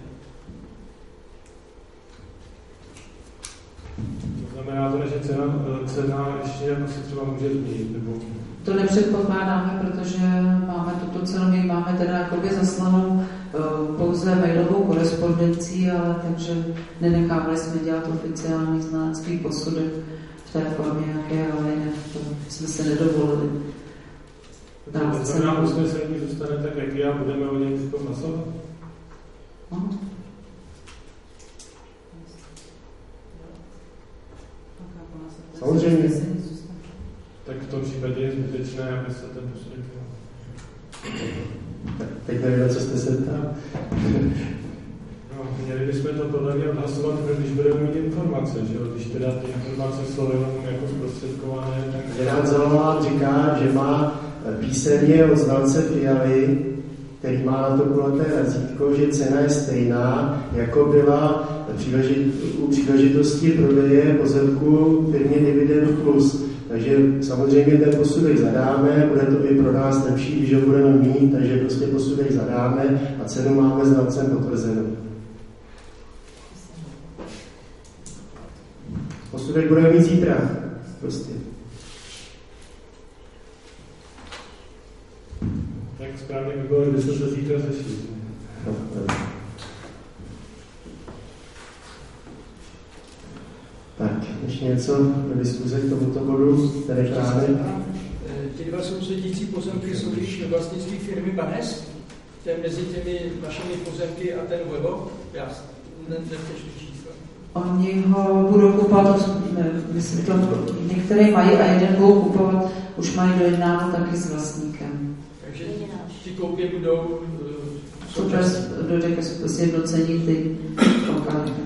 Znamená to, že cena ještě jako se třeba může změnit, nebo... To nepředpokládáme, protože máme tuto cenu, my máme teda jakoby zaslanou pouze mailovou korespondencí, ale takže nenechávali jsme dělat oficiální znalecký posudek v té formě, jaké, ale jinak to jsme se nedovolili. To znamená, usnesení zůstane tak, jak je, a budeme o něm teď hlasovat? Samozřejmě. Tak v tom případě je zbytečné, aby se ten posudek dělal. Teď nevím, co jste se ptal. No, měli bychom to podle mě odhlasovat, když budeme mít informace, že jo? Když teda ty informace jsou jenom jako zprostředkované, tak... Gerard Zalován říká, že má písemně od znalce Fialy, který má na to kulaté razítko, že cena je stejná, jako byla u příležitosti prodeje pozemku firmě Dividend Plus. Takže samozřejmě ten posudek zadáme, bude to i pro nás lepší, když ho budeme mít, takže prostě posudek zadáme a cenu máme znalcem potvrzenou. Posudek budeme mít zítra. Prostě. Tak správně by bylo, kdybyste se zítra sešli. Tak, ještě něco do diskuze k tomuto bodu, které právě... Ty dva sousedící pozemky jsou již vlastnictví firmy Banes? To je mezi těmi vašimi pozemky a ten Webo? Já nepřečtu čísla. Oni ho budou kupovat, myslím, to některé mají a jeden budou kupovat, už mají dojednáno taky s vlastníkem. Takže ty koupě budou... Dojde ke sjednocení ty lokality.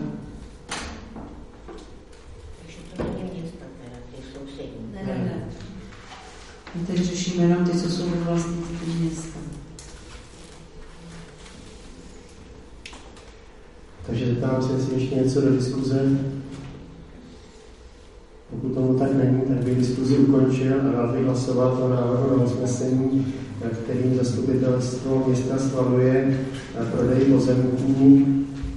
Ne. My teď řešíme jenom ty, co jsou ve vlastnictví města. Takže zeptám se, jestli ještě něco do diskuze. Pokud tomu tak není, tak bych diskuzi ukončil a dal bych hlasovat o návrhu na usnesení, kterým zastupitelstvo města schvaluje prodej pozemků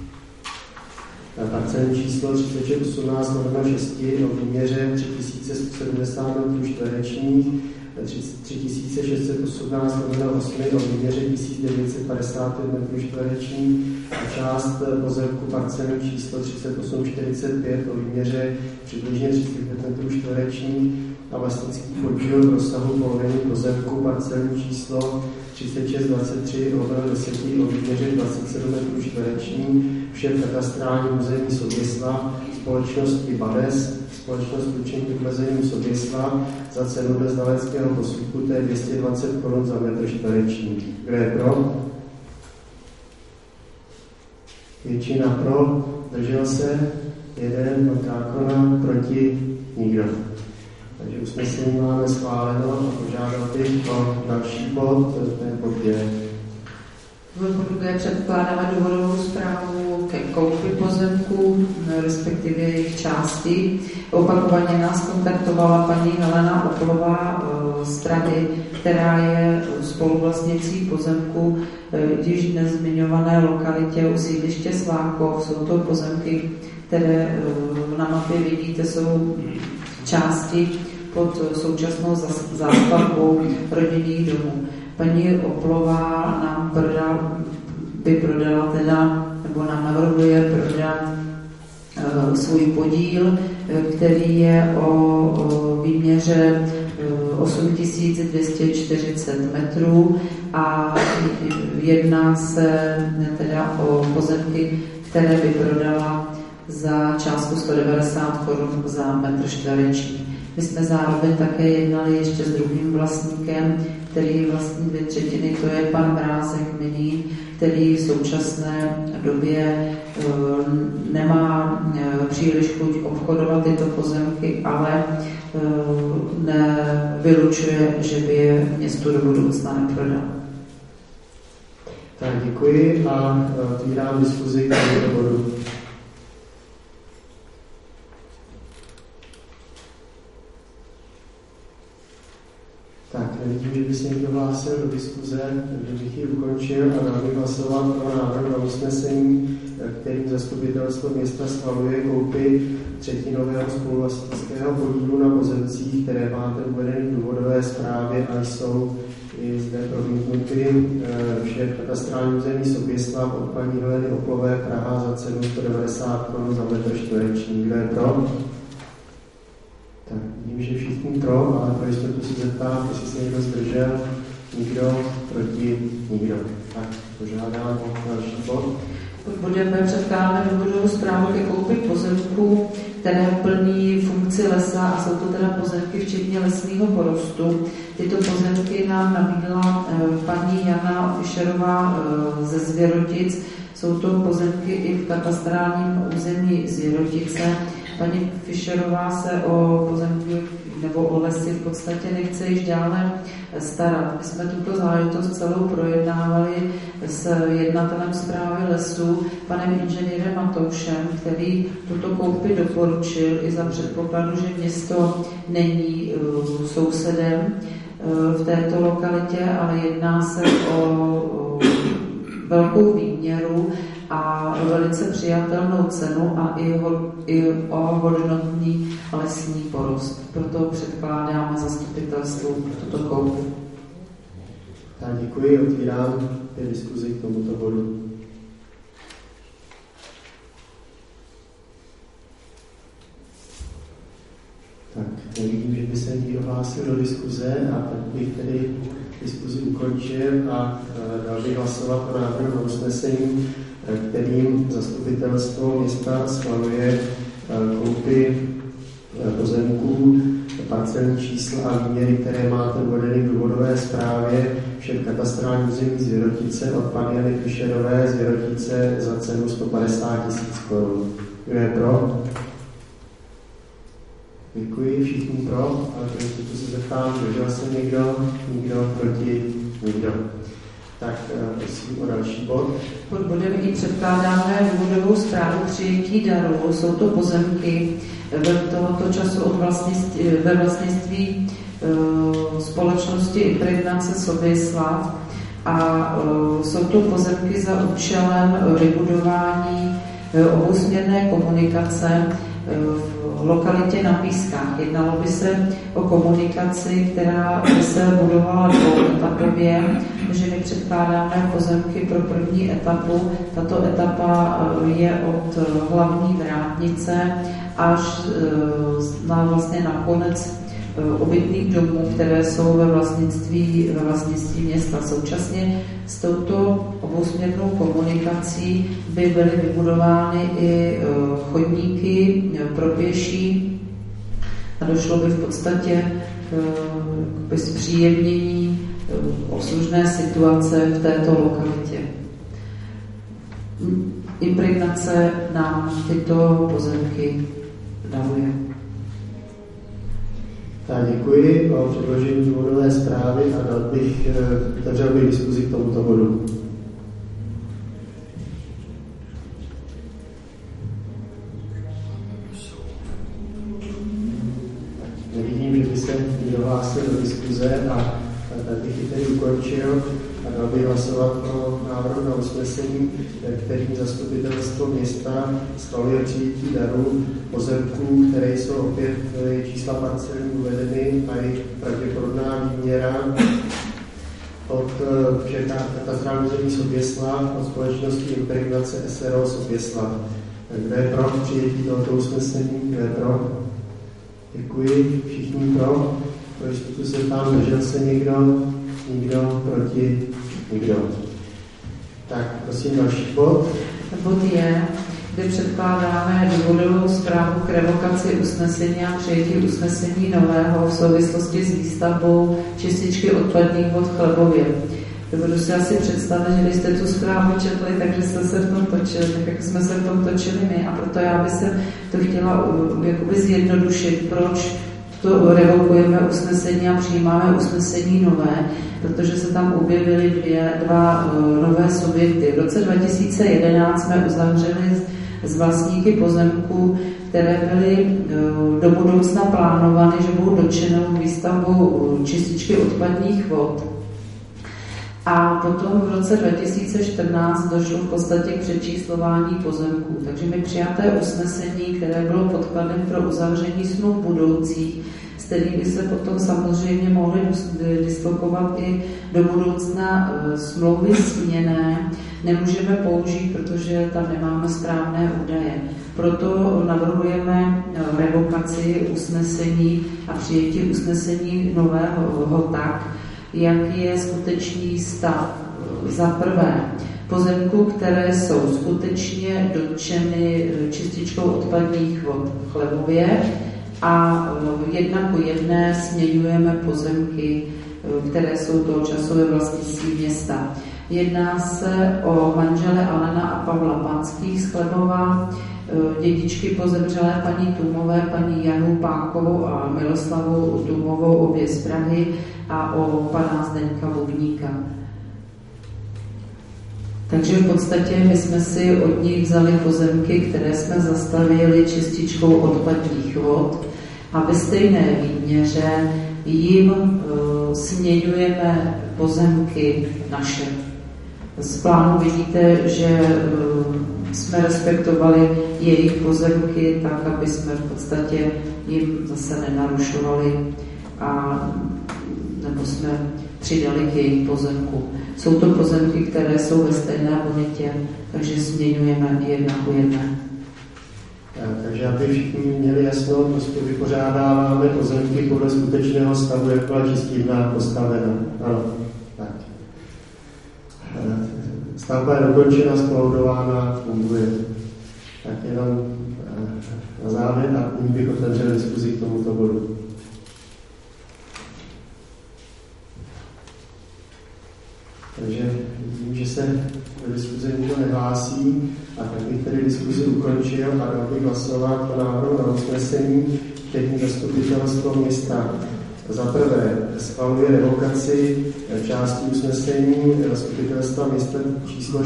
parcelní číslo 3618/6 o výměře 3170 metrů čtverečních 3618/8 o výměře 1955 m2 a část pozemku parcelní číslo 3845 o výměře přibližně 35 m2 a vlastnický podíl v rozsahu poloviny pozemku parcelní číslo 3623/10 o výměře 27 m2 vše v katastrálním území Soběslav, společnosti Bades, společnost ručení vymezením Soběslav za cenu bez znaleckého posudku, to je 220 Kč za metr čtvereční. Kdo je pro? Většina pro, držel se, jeden, pan Kákona, proti, nikdo. Takže usnesení máme schváleno a požádal bych o další bod, to je bod 2. Bude předkládáme důvodovou zprávu ke koupi pozemků, respektive jejich části. Opakovaně nás kontaktovala paní Helena Oplová z Prahy, která je spoluvlastnicí pozemku již dnes zmiňované lokalitě u sídliště Svákov. Jsou to pozemky, které na mapě vidíte, jsou části pod současnou zástavbou rodinných domů. Paní Oplová nám prodala teda, nebo nám navrhuje prodat svůj podíl, který je o výměře 8240 metrů a jedná se teda o pozemky, které by prodala za částku 190 Kč za metr čtvereční. My jsme zároveň také jednali ještě s druhým vlastníkem, který vlastní 2/3, to je pan Mrázek Minín, který v současné době nemá příliš chuť obchodovat tyto pozemky, ale nevylučuje, že by je městu do budoucna neprodal. Tak děkuji a otvírám diskuzi k tomuto bodu. Tak, nevidím, že by se někdo hlásil do diskuze, takže bych ji ukončil a dal bych hlasovat pro návrh na usnesení, kterým zastupitelstvo města schvaluje koupi třetinového spoluvlastnického podílu na pozemcích, které máte uvedeny v důvodové zprávě a jsou i zde promítnuty vše v katastrálním území Soběslav od paní Heleny Oplové Praha za cenu 190 Kč za metr čtvereční. Kdo je pro? Tak vidím, že všichni pro, ale pro jistotu si zeptám, jestli se někdo zdržel, nikdo, proti, nikdo. Tak požádám o další bod. Budeme předkládat důvodovou zprávu ke koupi pozemků, které plní funkci lesa a jsou to teda pozemky včetně lesního porostu. Tyto pozemky nám nabídla paní Jana Fischerová ze Zvěrotic. Jsou to pozemky i v katastrálním území Zvěrotice. Paní Fischerová se o pozemky nebo o lesy v podstatě nechce již dále starat. My jsme tuto záležitost celou projednávali s jednatelem správy lesů, panem inženýrem Matoušem, který tuto koupi doporučil i za předpokladu, že město není sousedem v této lokalitě, ale jedná se o velkou výměru a velice přijatelnou cenu a i o hodnotný lesní porost. Proto předkládáme zastupitelstvu tuto koupu. Tak děkuji, otvírám diskuzi k tomuto bodu. Tak, nevidím, že by se někdo hlásil do diskuze a tak bych tedy diskuzi ukončil a dal bych hlasovat o návrhu na usnesení, kterým zastupitelstvo města schvaluje koupi pozemků, parcelní čísla a výměry, které máte uvedeny v důvodové zprávě všem katastrálním území Zvěrotice od paní Jany Fischerové Zvěrotice za cenu 150 000 Kč. Kdo je pro? Děkuji, všichni pro, ale to se zeptám, držel se někdo, nikdo, proti, nikdo. Tak prosím o další bod. Pod bodem i předkládáme důvodovou zprávu přijetí darů. Jsou to pozemky tohoto času ve vlastnictví společnosti Impregnace Soběslav a jsou to pozemky za účelem vybudování obousměrné komunikace lokalitě na Pískách. Jednalo by se o komunikaci, která by se budovala dvouetapově, že my předkládáme pozemky pro první etapu. Tato etapa je od hlavní vrátnice až vlastně na konec obytných domů, které jsou ve vlastnictví města. Současně s touto obousměrnou komunikací by byly vybudovány i chodníky pro pěší a došlo by v podstatě k zpříjemnění obslužné situace v této lokalitě. Impregnace nám tyto pozemky daruje. Tak děkuji o předložení důvodové zprávy a otevřel bych diskuzi k tomuto bodu. Nevidím, že by se někdo hlásil do diskuze a tak bych ji tedy ukončil a dal bych hlasovat o návrhu na usnesení, kterým zastupitelstvo města schvaluje přijetí darů pozemků, které jsou opět čísla parcelní uvedeny a jejich pravděpodobná výměra od katastrálního území Soběslav od společnosti Impregnace SRO Soběslav. Kdo je pro přijetí tohoto usnesení? Kdo je pro? Děkuji. Všichni pro. Pro jistotu se tam držel se někdo? Nikdo? Proti? Nikdo. Tak, prosím, další bod. Bod je, kde předkládáme důvodovou zprávu k revokaci usnesení a přijetí usnesení nového v souvislosti s výstavbou čističky odpadních vod v Chlebově. Dovedu si asi představit, že když jste tu zprávu četli, takže jste se v tom točili, tak jak jsme se v tom točili my. A proto já bych se to chtěla jakoby zjednodušit, proč to revokujeme usnesení a přijímáme usnesení nové, protože se tam objevily dva nové subjekty. V roce 2011 jsme uzavřeli s vlastníky pozemků, které byly do budoucna plánovány, že budou dotčenou výstavbou čističky odpadních vod. A potom v roce 2014 došlo v podstatě k přečíslování pozemků. Takže mi přijaté usnesení, které bylo podkladem pro uzavření smluv budoucích, z kterých by se potom samozřejmě mohly dislokovat i do budoucna smlouvy směnné, nemůžeme použít, protože tam nemáme správné údaje. Proto navrhujeme revokaci usnesení a přijetí usnesení nového tak, jak je skutečný stav. Za prvé, pozemků, které jsou skutečně dotčeny čističkou odpadních vod v Chlebově a jedna ku jedné směňujeme pozemky, které jsou toho času ve vlastnictví města. Jedná se o manžele Alena a Pavla Panských z Chlebova, dědičky po zemřelé paní Tůmové, paní Janu Pákovou a Miroslavu Tůmovou, obě z Prahy, a o pana Zdeňka Bubníka. Takže v podstatě my jsme si od nich vzali pozemky, které jsme zastavili čističkou odpadních vod a ve stejné výměře jim směňujeme pozemky naše. Z plánu vidíte, že jsme respektovali jejich pozemky tak, aby jsme v podstatě jim zase nenarušovali a nebo jsme přidali k jejich pozemku. Jsou to pozemky, které jsou ve stejné bonitě, takže směňujeme jedna ku jedné. Takže aby všichni měli jasno, prostě vypořádáváme pozemky podle skutečného stavu, jak byla čistírna postavena. Ano, tak. Stavba je dokončena, zkolaudována, funguje. Tak jenom na závěr a nyní bych otevřel diskuzi k tomuto bodu. Takže vidím, že se do diskuze nikdo nehlásí a tak bych tedy diskuzi ukončil a dal bych hlasovat o návrhu na usnesení, který zastupitelstvo města za prvé schvaluje revokaci části usnesení zastupitelstva města číslo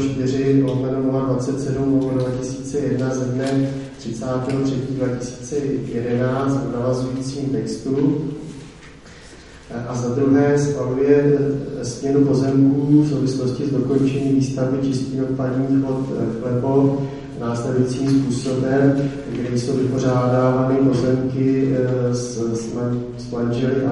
4/027/2001 ze dne 30.3.2011 v navazujícím textu. A za druhé schvaluje směnu pozemků v souvislosti s dokončením výstavby čistých odpadních vod v Chlebov následujícím způsobem, kde jsou vypořádávány pozemky s manželi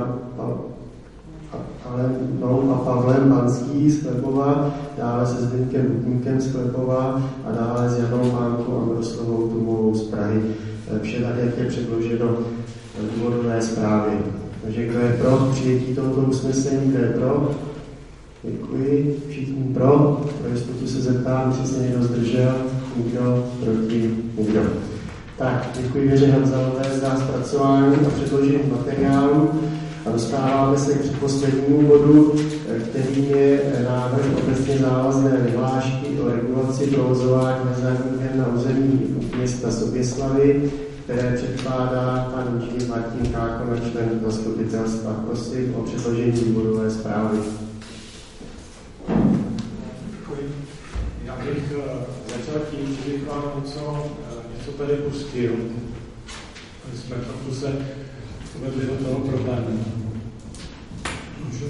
Alenou a Pavlem Panský z Klepova, dále se Zbyňkem Butníkem z Klepova a dále s Janou Mánkou a Miroslavou Tumovou z Prahy. Vše tak, jak je předloženo v důvodové zprávě. Takže kdo je pro přijetí tohoto usnesení, kdo je pro? Děkuji. Všichni pro jistotu se zeptám, jestli se někdo zdržel, nikdo, proti, nikdo. Tak, děkuji Věře Hanzalové za zpracování a předložení materiálu. A dostáváme se k předposlednímu bodu, kterým je návrh obecně závazné vyhlášky o regulaci provozování hazardních her na území města Soběslavy, které předkládá pan inženýr Martin Kákona, člen zastupitelstva. Prosím o předložení důvodové zprávy. Já bych začal tím, že bych vám něco tady pustil. My jsme trochu se uvedli do toho problému. Můžu?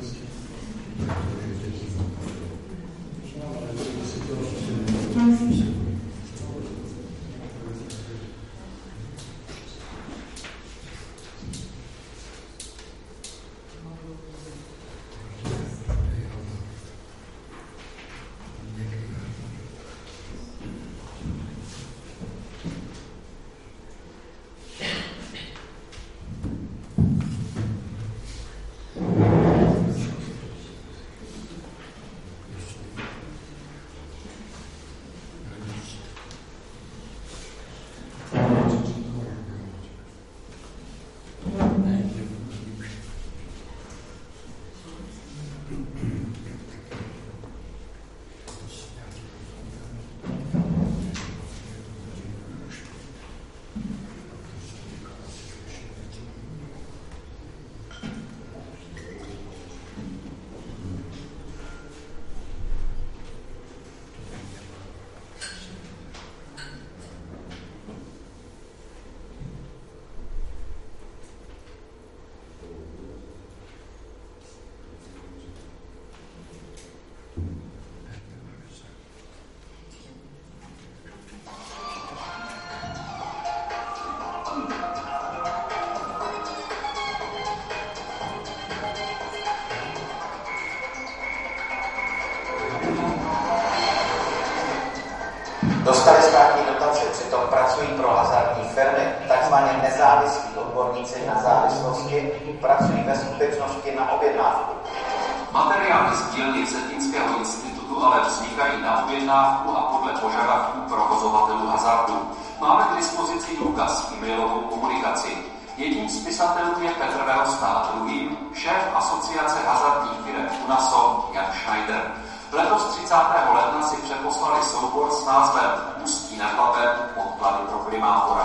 Dostali státní dotace, přitom pracují pro hazardní firmy, takzvaně nezávislí odborníci na závislosti, pracují ve skutečnosti na objednávku. Materiály z dílny Vsetínského institutu ale vznikají na objednávku a podle požadavků provozovatelů hazardu. Máme k dispozici důkaz e-mailovou komunikaci. Jedním z pisatelů je Petr Verosta a druhým šéf asociace hazardních firem UNASO Jan Schneider. Letos 30. ledna si přeposlali soubor s názvem Ústí nad Labem podklady pro primátora.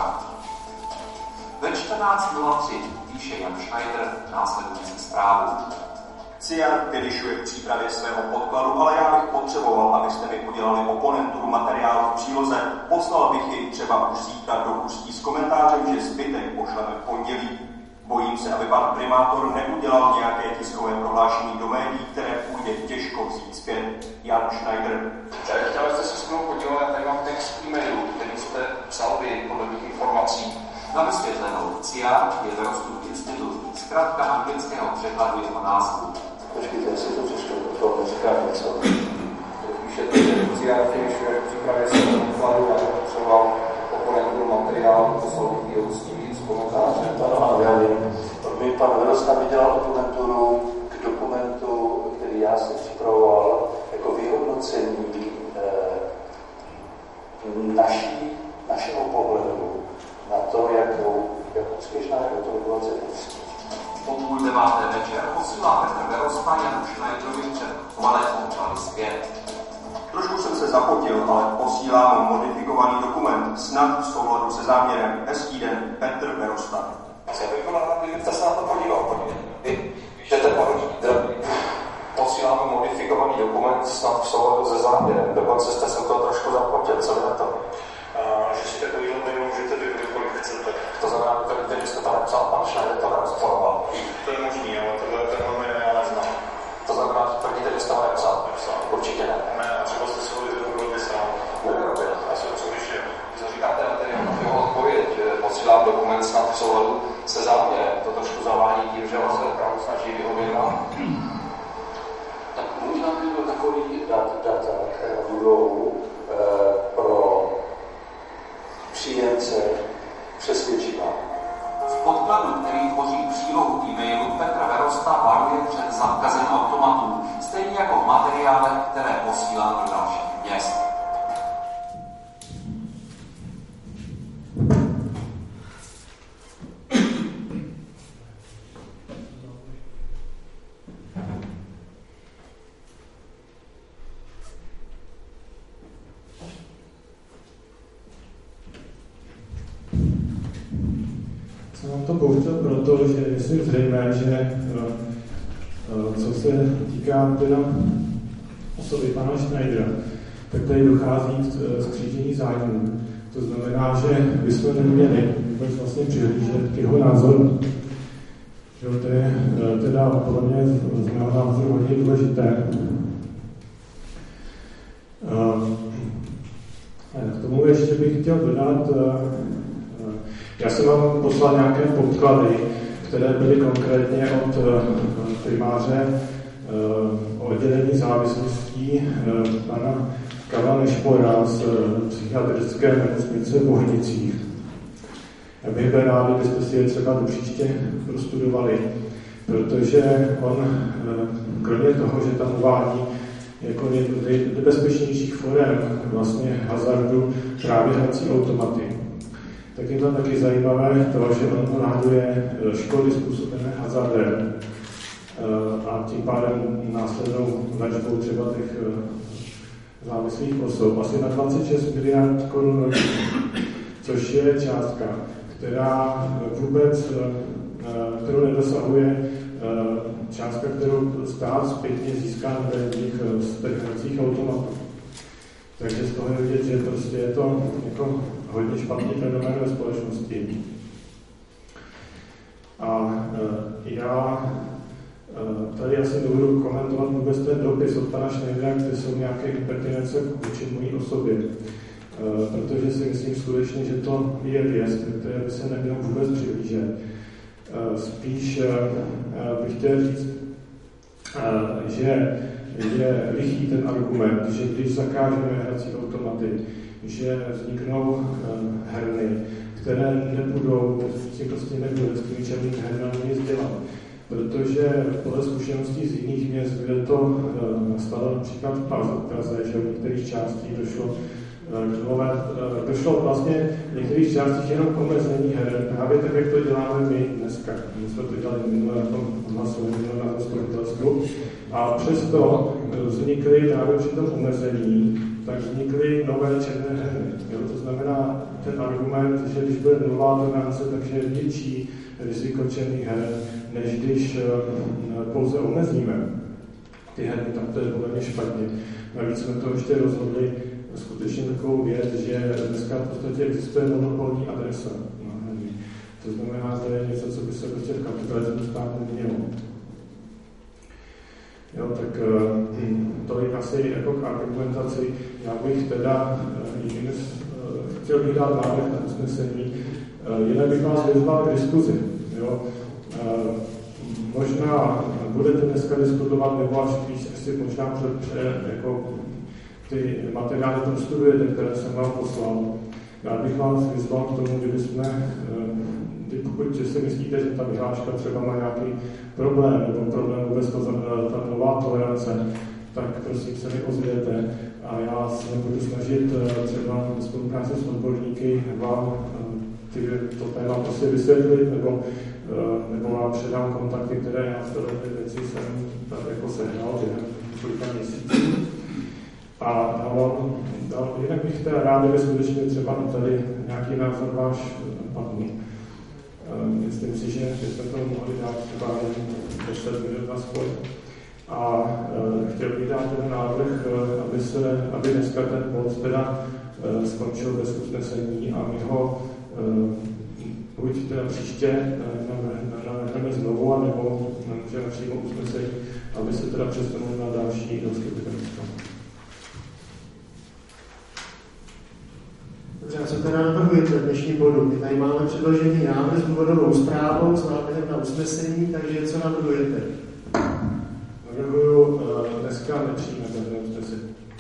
Ve 14.03 píše Jan Schneider následující zprávu. Cian vylišuje v přípravě svého podkladu, ale já bych potřeboval, abyste mi udělali oponenturu materiálu v příloze. Poslal bych jej třeba už zítra do Ústí s komentářem, že zbytek pošleme v pondělí. Bojím se, aby pan primátor neudělal nějaké tiskové prohlášení do médií, které půjde těžko vzít zpět. Jan Schneider. Chtěl jste se s mnou podívat, tady mám text e-mailu, který jste psal vy podle mých informací. Na vysvětlenou, CIA je Verostův institut, zkrátka anglického překladu jeho názvu. Počkejte, jestli to přečtu, to neříká něco. Píšete, že CIA vylišuje v přípravě svého podkladu a že potřeboval oponenturu materiálu, poslal bych ji Ústí s komentářem. Ano, já vím. Mě pan Verosta vydělal oponenturu k dokumentu, který já jsem připravoval jako vyhodnocení našeho pohledu na to, jak úspěšná je to regulace. Po 8:30 večer posílá Petr Verosta Janu Schneiderovi předkované podklady zpět. Trošku jsem se zapotil, ale posílám mu modifikovaný dokument, snad v souladu se záměrem. Hezký den, Petr Verosta. Já bych byl rád, kdybyste se na to podíval. Vy píšete posíláme modifikovaný dokument snad v souladu se záměrem. Dokonce jste se to trošku zapotil. Co je na to? Že si takovýhle mail můžete kdykoliv chcete. To znamená, že jste to napsal, pan Schneider to nerozporoval. To je možný, ale tenhle mail já neznám. To znamená, že tvrdíte, že jste ho nepsal? Určitě ne. Ne, a třeba jste si ho vyzvedl sám. Nevyrobil. Já si to měst. Jsem vám to použil proto, že myslím zřejmé, že co se týká teda osoby pana Schneidera, tak tady dochází k skřížení zájmů. To znamená, že bychom neměli vůbec vlastně přihlížet k jeho názoru. To je teda podle mě z mého názoru hodně důležité. K tomu ještě bych chtěl dodat, já jsem vám poslal nějaké podklady, které byly konkrétně od primáře oddělení závislostí pana Karla Nešpora z psychiatrické nemocnice v Bohnicích. Já bych byl rád, kdybyste si je třeba do příště prostudovali, protože on, kromě toho, že tam uvádí jako nejbezpečnějších forem vlastně hazardu právě hrací automaty, tak je to taky zajímavé to, že on odhaduje škody způsobené hazardem a tím pádem následnou léčbou třeba těch závislých osob asi na 26 miliard korun ročně, což je částka, která vůbec, kterou nedosahuje částka, kterou stát zpětně získá na z těch hracích automatů. Takže z toho je vidět, že prostě je to jako hodně špatný fenomén ve společnosti. A já tady asi nebudu komentovat vůbec ten dopis od pana Schneidera, kde jsou nějaké impertinence vůči mojí osobě. Protože si myslím skutečně, že to je věc, které by se nemělo vůbec přihlížet. Spíš bych chtěl říct, že je lichý ten argument, že když zakážeme hrací automaty, že vzniknou herny, které nebudou, s tím prostě nebude s těmi černými hernami nic dělat. Protože podle zkušeností z jiných měst, kde to nastalo například v Praze, že v některých částích došlo vlastně v některých částích jenom k omezení heren, právě tak, jak to děláme my dneska. My jsme to dělali minulé na tom hlasování na zastupitelstvu. A přesto vznikly právě při tom omezení, tak vznikly nové černé herny. To znamená ten argument, že když bude nová tolerance, takže je větší riziko černých heren, než když pouze omezíme ty herny, tak to je podle mě špatně. Navíc jsme to ještě rozhodli skutečně takovou věc, že dneska v podstatě existuje monopolní adresa na herny. To znamená, že to je něco, co by se prostě v kapitalismu stát nemělo. Jo, tak tolik asi jako k argumentaci. Já bych teda chtěl bych dát návrh na usnesení. Jinak bych vás vyzval k diskuzi. Jo. Možná budete dneska diskutovat, nebo až spíš si možná jako ty materiály prostudujete, které jsem vám poslal. Já bych vás vyzval k tomu, kdybychom, pokud si myslíte, že ta vyhláška třeba má nějaký problém, nebo problém vůbec ta nová tolerance, tak prosím se mi ozvěte a já se budu snažit třeba v spolupráci s odborníky vám to téma prostě vysvětlit, nebo vám předám kontakty, které já v této věci jsem tak jako sehnal během několika měsíců. A jinak bych teda rád, kdyby skutečně třeba tady nějaký názor váš padl. Myslím si, že bychom to mohli dát třeba 10 minut na spoj. A chtěl bych dát ten návrh, aby dneska ten bod teda skončil bez usnesení a my ho buď teda příště navrhneme znovu, anebo můžeme přijmout usnesení, aby se teda přesunul na další zastupitelstvo. Dobře, co teda navrhujete v dnešním bodu? My tady máme předložený návrh s důvodovou zprávou, s návrhem na usnesení, takže co navrhujete? Navrhuju dneska nepřijme žádné usnesení.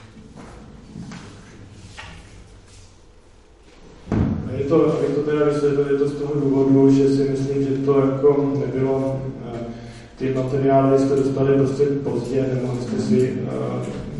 Je to teda vysvětlit, je to z toho důvodu, že si myslím, že to jako nebylo, ty materiály jste dostali prostě pozdě, nemohli jste si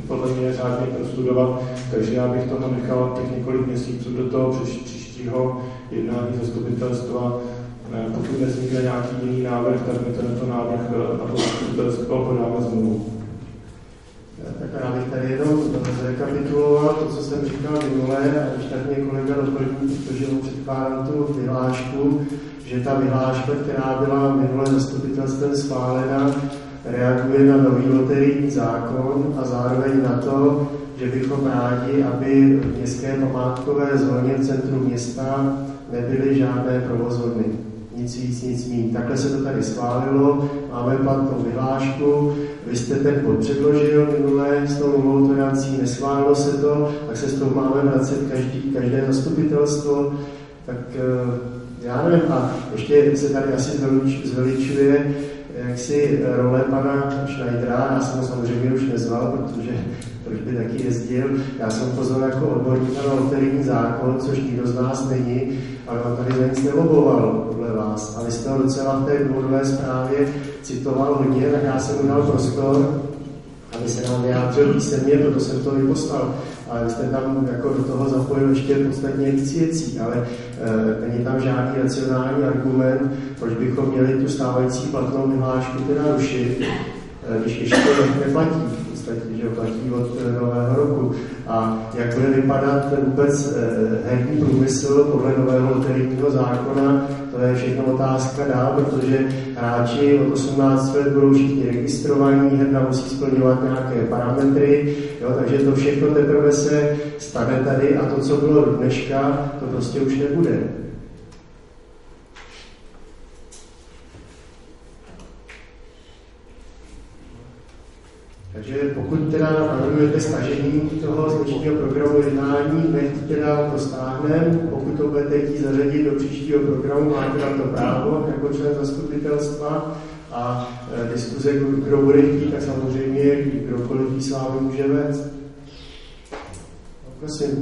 podle mě řádně prostudovat, takže já bych toho nechal těch několik měsíců do toho příštího jednání zastupitelstva. Pokud nevznikne nějaký jiný návrh, tak my tento návrh na to zastupitelstvo podáme znovu. Tak já bych tady jenom zrekapituloval to, co jsem říkal minule, a když tak mě kolega doplní, protože mu předkládám tu vyhlášku, že ta vyhláška, která byla minule zastupitelstvem schválena, reaguje na nový loterijní zákon a zároveň na to, že bychom rádi, aby v městské památkové zóně v centru města nebyly žádné provozovny. Nic víc, nic míň. Takhle se to tady schválilo, máme platnou vyhlášku, vy jste ten bod předložil minule s tou novou tolerancí, neschválilo se to, tak se s tou máme vracet každé zastupitelstvo, tak já nevím, a ještě se tady asi zveličuje jaksi role pana Schneidera, já jsem ho samozřejmě už nezval, protože proč by taky jezdil. Já jsem pozval jako odborník na loterijní zákon, což nikdo z nás není, ale on tady za nic neloboval podle vás. A vy jste ho docela v té důvodové zprávě citoval hodně, tak já jsem mu dal prostor, aby se nám vyjádřil písemně, proto jsem to vyposlal. Ale vy jste tam jako do toho zapojil ještě podstatně víc věcí, ale není tam žádný racionální argument, proč bychom měli tu stávající platnou vyhlášku teda rušit, když ještě neplatí, v podstatě, že platí od nového roku. A jak bude vypadat vůbec herní průmysl podle nového loterijního zákona, to je všechno otázka dál, protože hráči od 18 let budou všichni registrovaní, herna musí splňovat nějaké parametry, jo, takže to všechno teprve se stane tady a to, co bylo do dneška, to prostě už nebude. Takže pokud teda navrhujete stažení toho dnešního programu jednání, nech teda to stáhneme. Pokud to budete chtít zařadit do příštího programu, máte na to právo jako člen zastupitelstva a diskuze, kdo bude chtít, tak samozřejmě kdokoliv s vámi může vést. Prosím.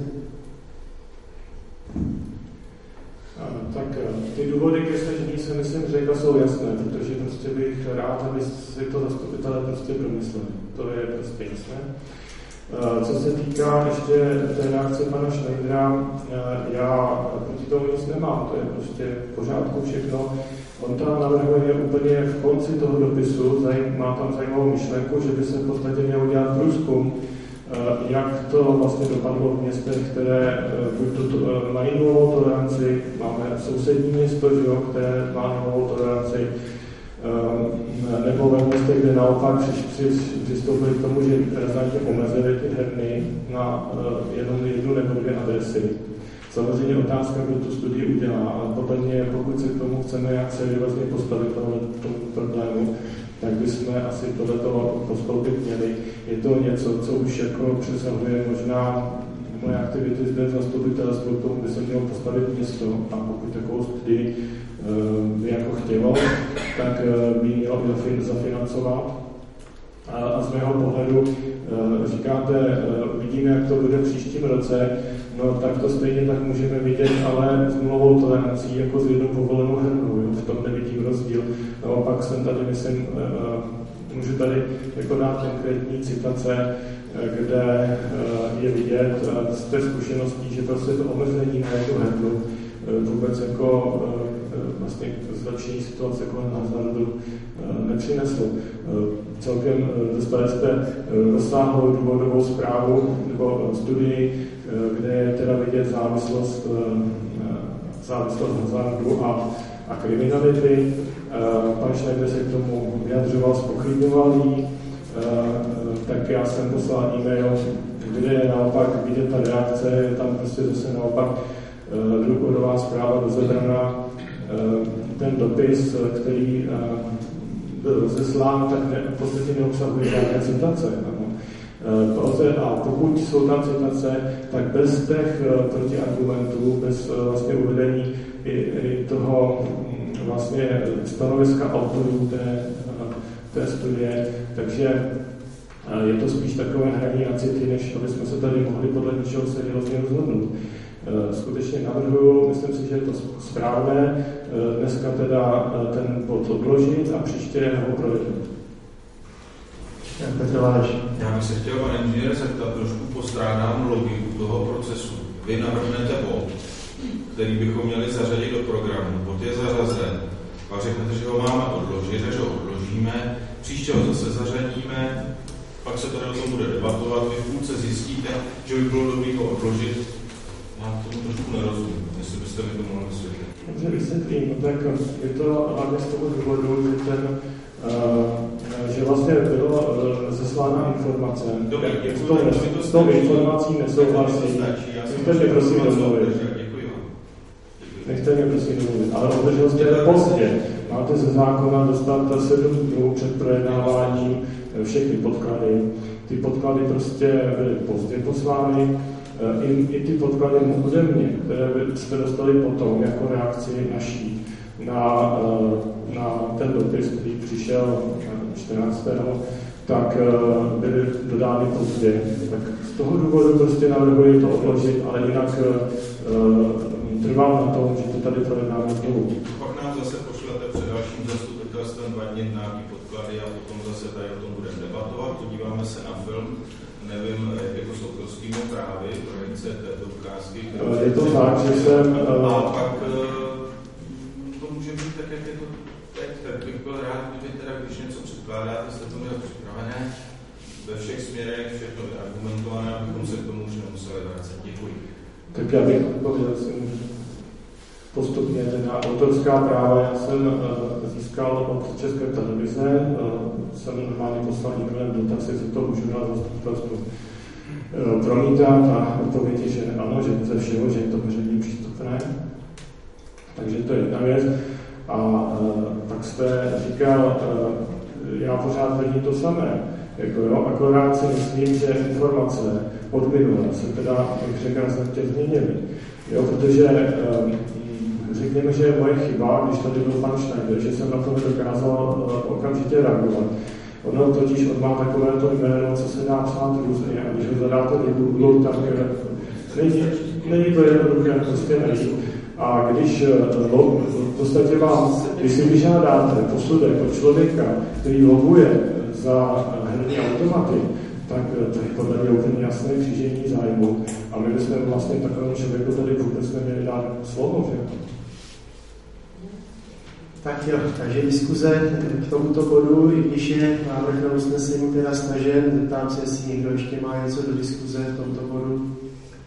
Tak ty důvody ke stažení se myslím řekl jsou jasné, protože prostě bych rád, aby si to zastupitelé prostě promysleli. To je prostě jasné. Co se týká ještě té reakce pana Schneidera, já proti tomu nic nemám, to je prostě v pořádku všechno. On tam navrhuje úplně v konci toho dopisu, má tam zajímavou myšlenku, že by se v podstatě měl udělat průzkum, jak to vlastně dopadlo v městech, které mají nulovou toleranci, máme sousední město, které má nulovou toleranci, nebo ve městech, kde naopak přistoupili k tomu, že razantně omezili ty herny na jenom jednu nebo dvě adresy. Samozřejmě otázka, kdo tu studii udělá, ale podle mě, pokud se k tomu chceme jak seriózně postavit tomu problému, tak bychom asi tohleto postoupit měli. Je to něco, co už jako přesahuje možná moje aktivity zde v zastupitelstvu, k tomu by se mělo postavit město a pokud takovou studii by jako chtělo, tak by mělo zafinancovat. A z mého pohledu říkáte, vidíme, jak to bude v příštím roce, no tak to stejně tak můžeme vidět, ale s nulovou tolerancí jako s jednou povolenou hernou, v tom nevidím rozdíl. Naopak jsem tady, myslím, můžu tady jako dát konkrétní citace, kde je vidět z té zkušeností, že prostě to omezení na jednu hernu vůbec jako vlastně zlepšení situace kolem hazardu nepřineslo. Celkem dostali jste rozsáhlou důvodovou zprávu nebo studii, kde je teda vidět závislost hazardu a kriminality. Pan Schneider se k tomu vyjadřoval, zpochybňoval jí, tak já jsem poslal e-mail, kde je naopak vidět ta reakce, je tam prostě zase naopak důvodová zpráva rozebraná. Ten dopis, který byl rozeslán, tak v podstatě neobsahuje žádné citace. A pokud jsou tam citace, tak bez těch protiargumentů, bez vlastně uvedení i toho vlastně stanoviska autorů té studie, takže je to spíš takové hraní na city, než aby jsme se tady mohli podle něčeho seriózně rozhodnout. Skutečně navrhuju, myslím si, že je to správné, dneska teda ten bod odložit a příště ho projednat. Petr Váleš. Já bych se chtěl, pane inženýre, zeptat, trošku postrádám logiku toho procesu. Vy navrhnete bod, který bychom měli zařadit do programu. Bod je zařazen. Pak řeknete, že ho máme odložit, takže ho odložíme. Příště ho zase zařadíme, pak se tady o tom bude debatovat. Vy v půlce zjistíte, že by bylo dobré ho odložit. Já tomu trošku nerozumím, jestli byste mi to mohli vysvětlit. Dobře, vysvětlím. No tak je to hlavně z toho důvodu, že vlastně byla zaslána informace. S tou informací nesouhlasí. Nechte mě prosím domluvit. Nechte mě prosím domluvit. Ale obdržel jste pozdě. Máte ze zákona dostat 7 dnů před projednáváním všechny podklady. Ty podklady prostě byly pozdě poslány. I ty podklady ode mě, které jste dostali potom jako reakci naší na ten dopis, který přišel 14. tak byly dodány pozdě. Tak z toho důvodu prostě navrhuji to odložit, ale jinak trvám na tom, že to tady projednáme znovu. Pak nám zase pošlete před dalším zastupitelstvem 2 dny nějaký podklady a potom zase tady o tom budeme debatovat, podíváme se na film. Nevím, jak je to s autorskými právy, projekce této ukázky. Je to tak, že jsem... A pak to může být tak, jak je to teď. Tak bych byl rád, kdyby teda, když něco předkládáte, jste to měl připravené ve všech směrech, všechno argumentované, abychom se k tomu už nemuseli vracet. Děkuji. Tak já bych odpověděl, si můžu postupně na autorská práva. Já jsem získal od České televize, jsem normálně poslal e-mailem dotaz, jestli to můžu dát zastupitelstvu promítat a odpovědi, že ano, že ze všeho, že je to veřejně přístupné. Takže to je jedna věc. A tak jste říkal, já pořád vidím to samé. Jako jo, akorát si myslím, že informace od minule se teda, jak řekl, razantně změnily. Jo, protože řekněme, že je moje chyba, když tady byl pan Schneider, že jsem na to nedokázal okamžitě reagovat. Ono totiž on má takové to jméno, co se dá psát různě, a když ho zadáte do Google, tak není to jednoduché, prostě nejde. A když v podstatě vám, když si vyžádáte posudek od člověka, který lobuje za herní automaty, tak to je podle mě úplně jasné křížení zájmu. A my bychom vlastně takovému člověku tady vůbec neměli dát slovo, že? Tak jo, takže diskuze k tomuto bodu, i když je návrh na usnesení teda stažen, zeptám se, jestli někdo ještě má něco do diskuze v tomto bodu.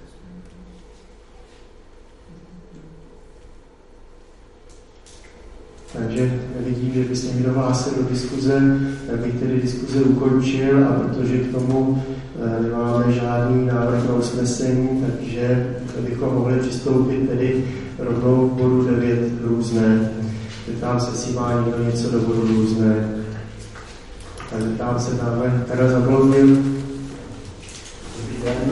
Takže vidím, že by se někdo hlásil do diskuze, tak bych tedy diskuze ukončil, a protože k tomu nemáme žádný návrh na usnesení, takže bychom mohli přistoupit tedy rovnou k bodu 9 různé. Zeptám se, jestli má někdo něco do bodu různé. Tak zeptám se, dáme Karel Zabloudil. Dobrý den.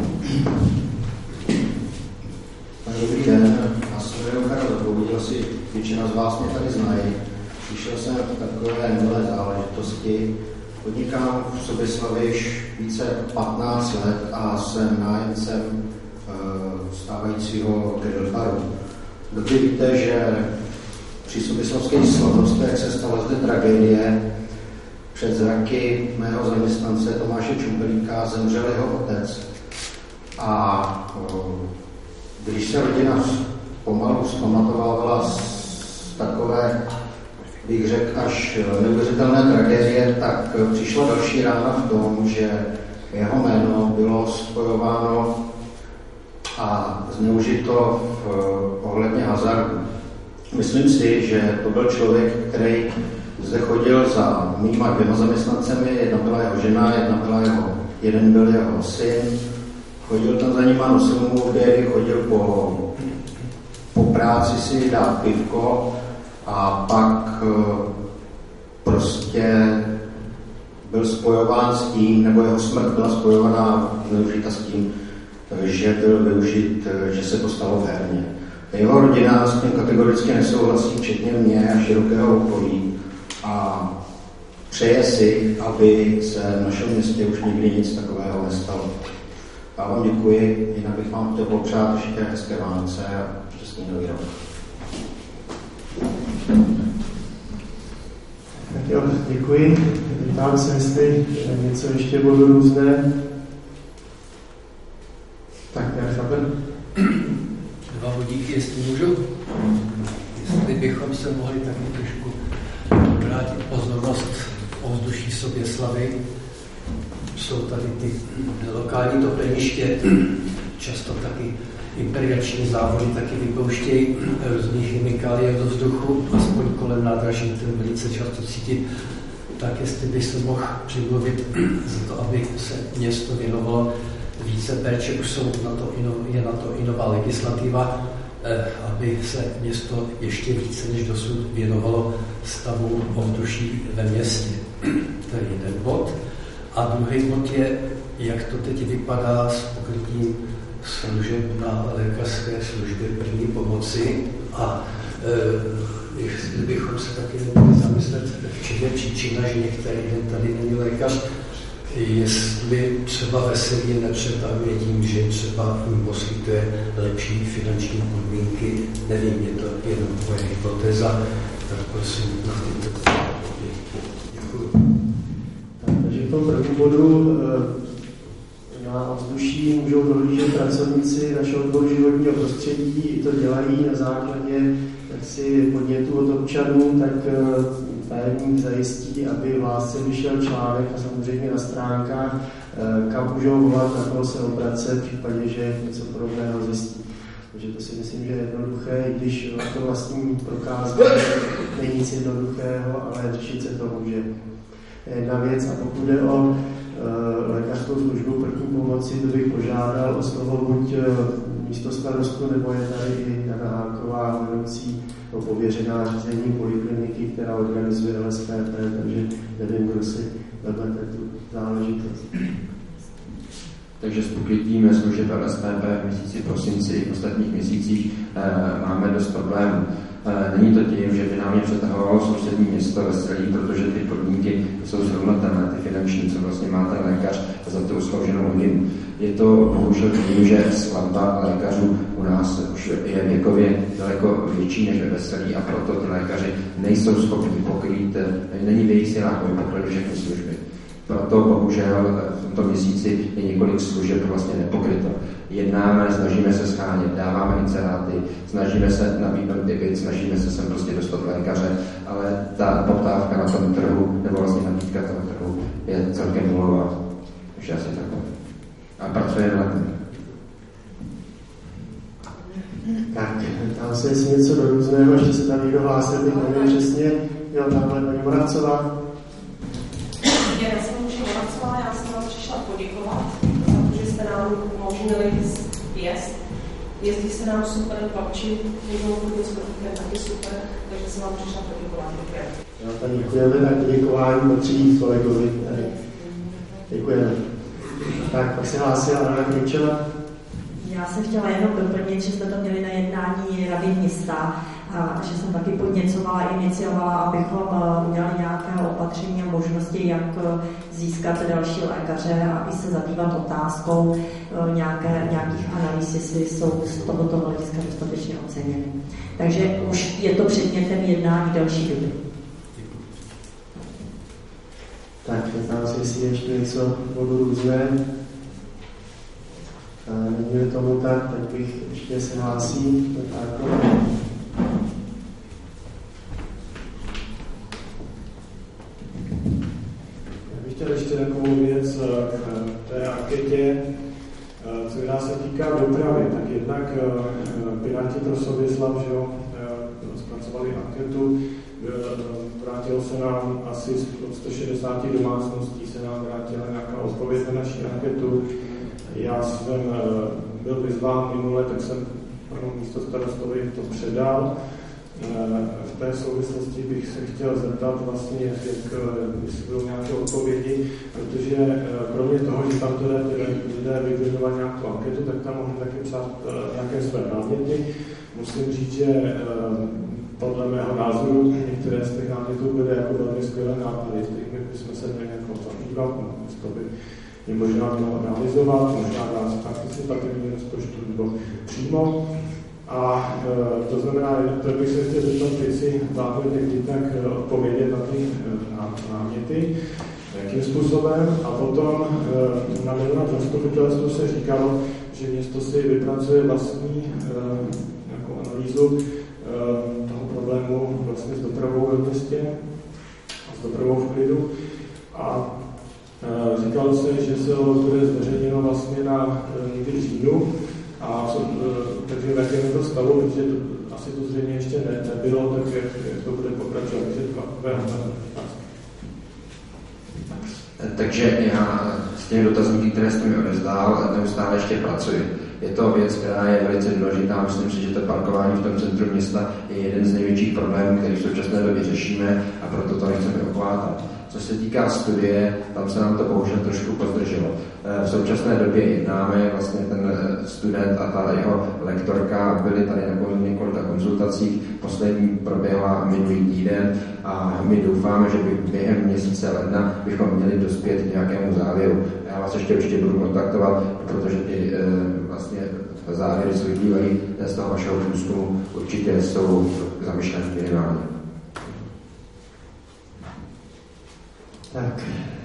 Dobrý den. Já jsem Karel Zabloudil, asi většina z vás mě tady znají. Přišel jsem v takové nové záležitosti. Podnikám v Soběslavi již více 15 let a jsem nájemcem stávajícího grill-baru. Dobře víte, že při soběslavských slavnostech se stala zde tragédie. Před zraky mého zaměstnance Tomáše Čumpelíka zemřel jeho otec. A když se rodina pomalu zpamatovávala z takové, bych řekl, až neuvěřitelné tragédie, tak přišla další rána v tom, že jeho jméno bylo spojováno a zneužito ohledně hazardu. Myslím si, že to byl člověk, který zde chodil za mýma 2 zaměstnancemi, jedna byla jeho žena, jeden byl jeho syn. Chodil tam za nima, nosil mu obědy, chodil po práci si dát pivko a pak prostě byl spojován s tím, nebo jeho smrt byla spojovaná, využita s tím, že byl využit, že se to stalo v herně. Jeho rodina s tím kategoricky nesouhlasí, včetně mě a širokého okolí, a přeje si, aby se v našem městě už nikdy nic takového nestalo. Já vám děkuji, jinak bych vám chtěl popřát ještě hezké Vánoce a šťastný nový rok. Tak jo, děkuji. Ptám se, jestli něco ještě bylo různé. Tak, já chápu. Dva bodíky, jestli můžu. Jestli bychom se mohli taky trošku vrátit pozornost ovzduší Soběslavy. Jsou tady ty lokální topeniště, často taky imperiační závody taky vypouštějí různých chemikálie do vzduchu, aspoň kolem nádraží, které velice často cítit. Tak jestli by se mohl přimluvit za to, aby se město věnovalo více péče, už je na to i nová legislativa, aby se město ještě více než dosud věnovalo stavu ovzduší ve městě. To je jeden bod. A druhý bod je, jak to teď vypadá s pokrytím služeb na lékařské služby první pomoci a jestli bychom se taky neměli zamyslet, v čem je příčina, že některý den tady není lékař, jestli třeba Veselí nepřetahuje tím, že třeba jim poskytuje lepší finanční podmínky, nevím, je to jenom moje hypotéza, tak prosím na tyto děkuji. Takže v tom prvním bodu na ovzduší můžou dohlížet pracovníci našeho odboru životního prostředí, i to dělají na základě podnětů od občanů, tak tajemník zajistí, aby v hlásce vyšel článek a samozřejmě na stránkách, kam můžou volat, na koho se obracet v případě, že něco podobného zjistí. Takže to si myslím, že je jednoduché, i když to vlastní prokázání není nic jednoduchého, ale řešit se to může. Jedna věc, a pokud jde o lékařskou službu první pomoci, to bych požádal o slovo buď místostarostu, nebo je tady i Jana Háková, vedoucí pověřená řízení polikliniky, která organizuje LSPP, takže nevím, kdo si vezme tu záležitost. Takže s pokrytím služeb LSPP v měsíci prosinci i v ostatních měsících máme dost problémů. Není to tím, že by nám je přetahovalo sousední město Veselí, protože ty podmínky jsou srovnatelné, ty finanční, co vlastně má ten lékař za tu slouženou hodinu. Je to bohužel tím, že skladba lékařů u nás už je věkově daleko větší než ve Veselí a proto ty lékaři nejsou schopni pokrýt, není v jejich silách, aby pokryli všechny služby. Proto bohužel v tomto měsíci je několik služeb vlastně nepokryto. Jednáme, snažíme se schánět, dáváme inzeráty, snažíme se nabídnout byt, snažíme se sem prostě dostat lékaře, ale ta poptávka na tom trhu, nebo vlastně nabídka toho trhu je celkem nulová. Takže asi takhle. A pracujeme na tom. Tak, tam se jestli něco do různého, ještě se tam někdo hlásil, bych nevím přesně. Jo, tamhle paní Moravcová. Já jsem už Moravcová, já jsem vám přišla poděkovat za to, že jste nám umožnili jezd. Jezdí se nám super, chlapči, můžou chodit s průvodem taky super, takže jsem vám přišla poděkovat. Děkuji. Jo, tak děkujeme, tak poděkování patří kolegovi. Děkujeme. Tak, pak se hlásila Anna Kričová. Já jsem chtěla jenom doplnit, že jsme to měli na jednání Rady města, že jsem taky iniciovala, abychom udělali nějaké opatření a možnosti, jak získat další lékaře a i se zabývat otázkou nějakých analýz, jestli jsou z tohoto hlediska dostatečně oceněny. Takže už je to předmětem jednání další doby. Tak, tam si jestli ještě něco bodu různé. Není tomu tak bych ještě se hlásí. Já bych chtěl ještě takovou věc k té anketě, která se týká dopravy. Tak jednak Piráti pro Soběslav, že zpracovali anketu, vrátilo se nám asi od 160 domácností, se nám vrátila nějaká odpověď na naši anketu. Já jsem byl vyzván minule, tak jsem panu místostarostovi to předal. V té souvislosti bych se chtěl zeptat vlastně, jestli budou nějaké odpovědi, protože kromě toho, že tam lidé vyvinuli nějakou anketu, tak tam mohli taky psát nějaké své náměty. Musím říct, že podle mého názoru některé z těch námětů byly jako velmi skvělé nápady, s kterými bychom se měli jako zabývat, to by je možná to realizovat, možná dát participativní rozpočtu nebo přímo. A to znamená, to bych se chtěl zeptat, jestli vládnete kdy tak odpovědět na ty náměty. jakým způsobem. A potom na minulém zastupitelstvu se říkalo, že město si vypracuje vlastní nějakou analýzu toho problému vlastně s dopravou ve městě a s dopravou v klidu. A říkalo se, že se bude zveřejněno vlastně na někdy v říjnu, a takže v jakém to stavu, protože asi to zřejmě ještě nebylo, tak jak to bude pokračovat. Takže já s těmi dotazníky, které jste mi odezdal, neustále ještě pracuji. Je to věc, která je velice důležitá. Myslím si, že to parkování v tom centru města je jeden z největších problémů, který v současné době řešíme, a proto to nechceme oplátat. Co se týká studie, tam se nám to bohužel trošku pozdrželo. V současné době jednáme, vlastně ten student a ta jeho lektorka byli tady na několika konzultacích. Poslední proběhla minulý týden a my doufáme, že během měsíce ledna bychom měli dospět k nějakému závěru. Já vás ještě určitě budu kontaktovat, protože ty vlastně závěry, co vyplývají z toho vašeho průzkumu, určitě jsou zamýšlené minimálně. Tak.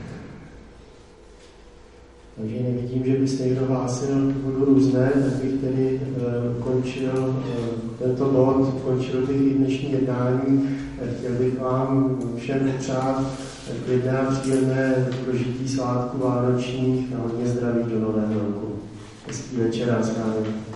Takže nevidím, že byste někdo hlásil k bodu různé, tak bych tedy ukončil tento bod, ukončil bych i dnešní jednání. Chtěl bych vám všem přát klidné a příjemné prožití svátku vánočních a hodně zdraví do nového roku. Hezký večer a shledanou.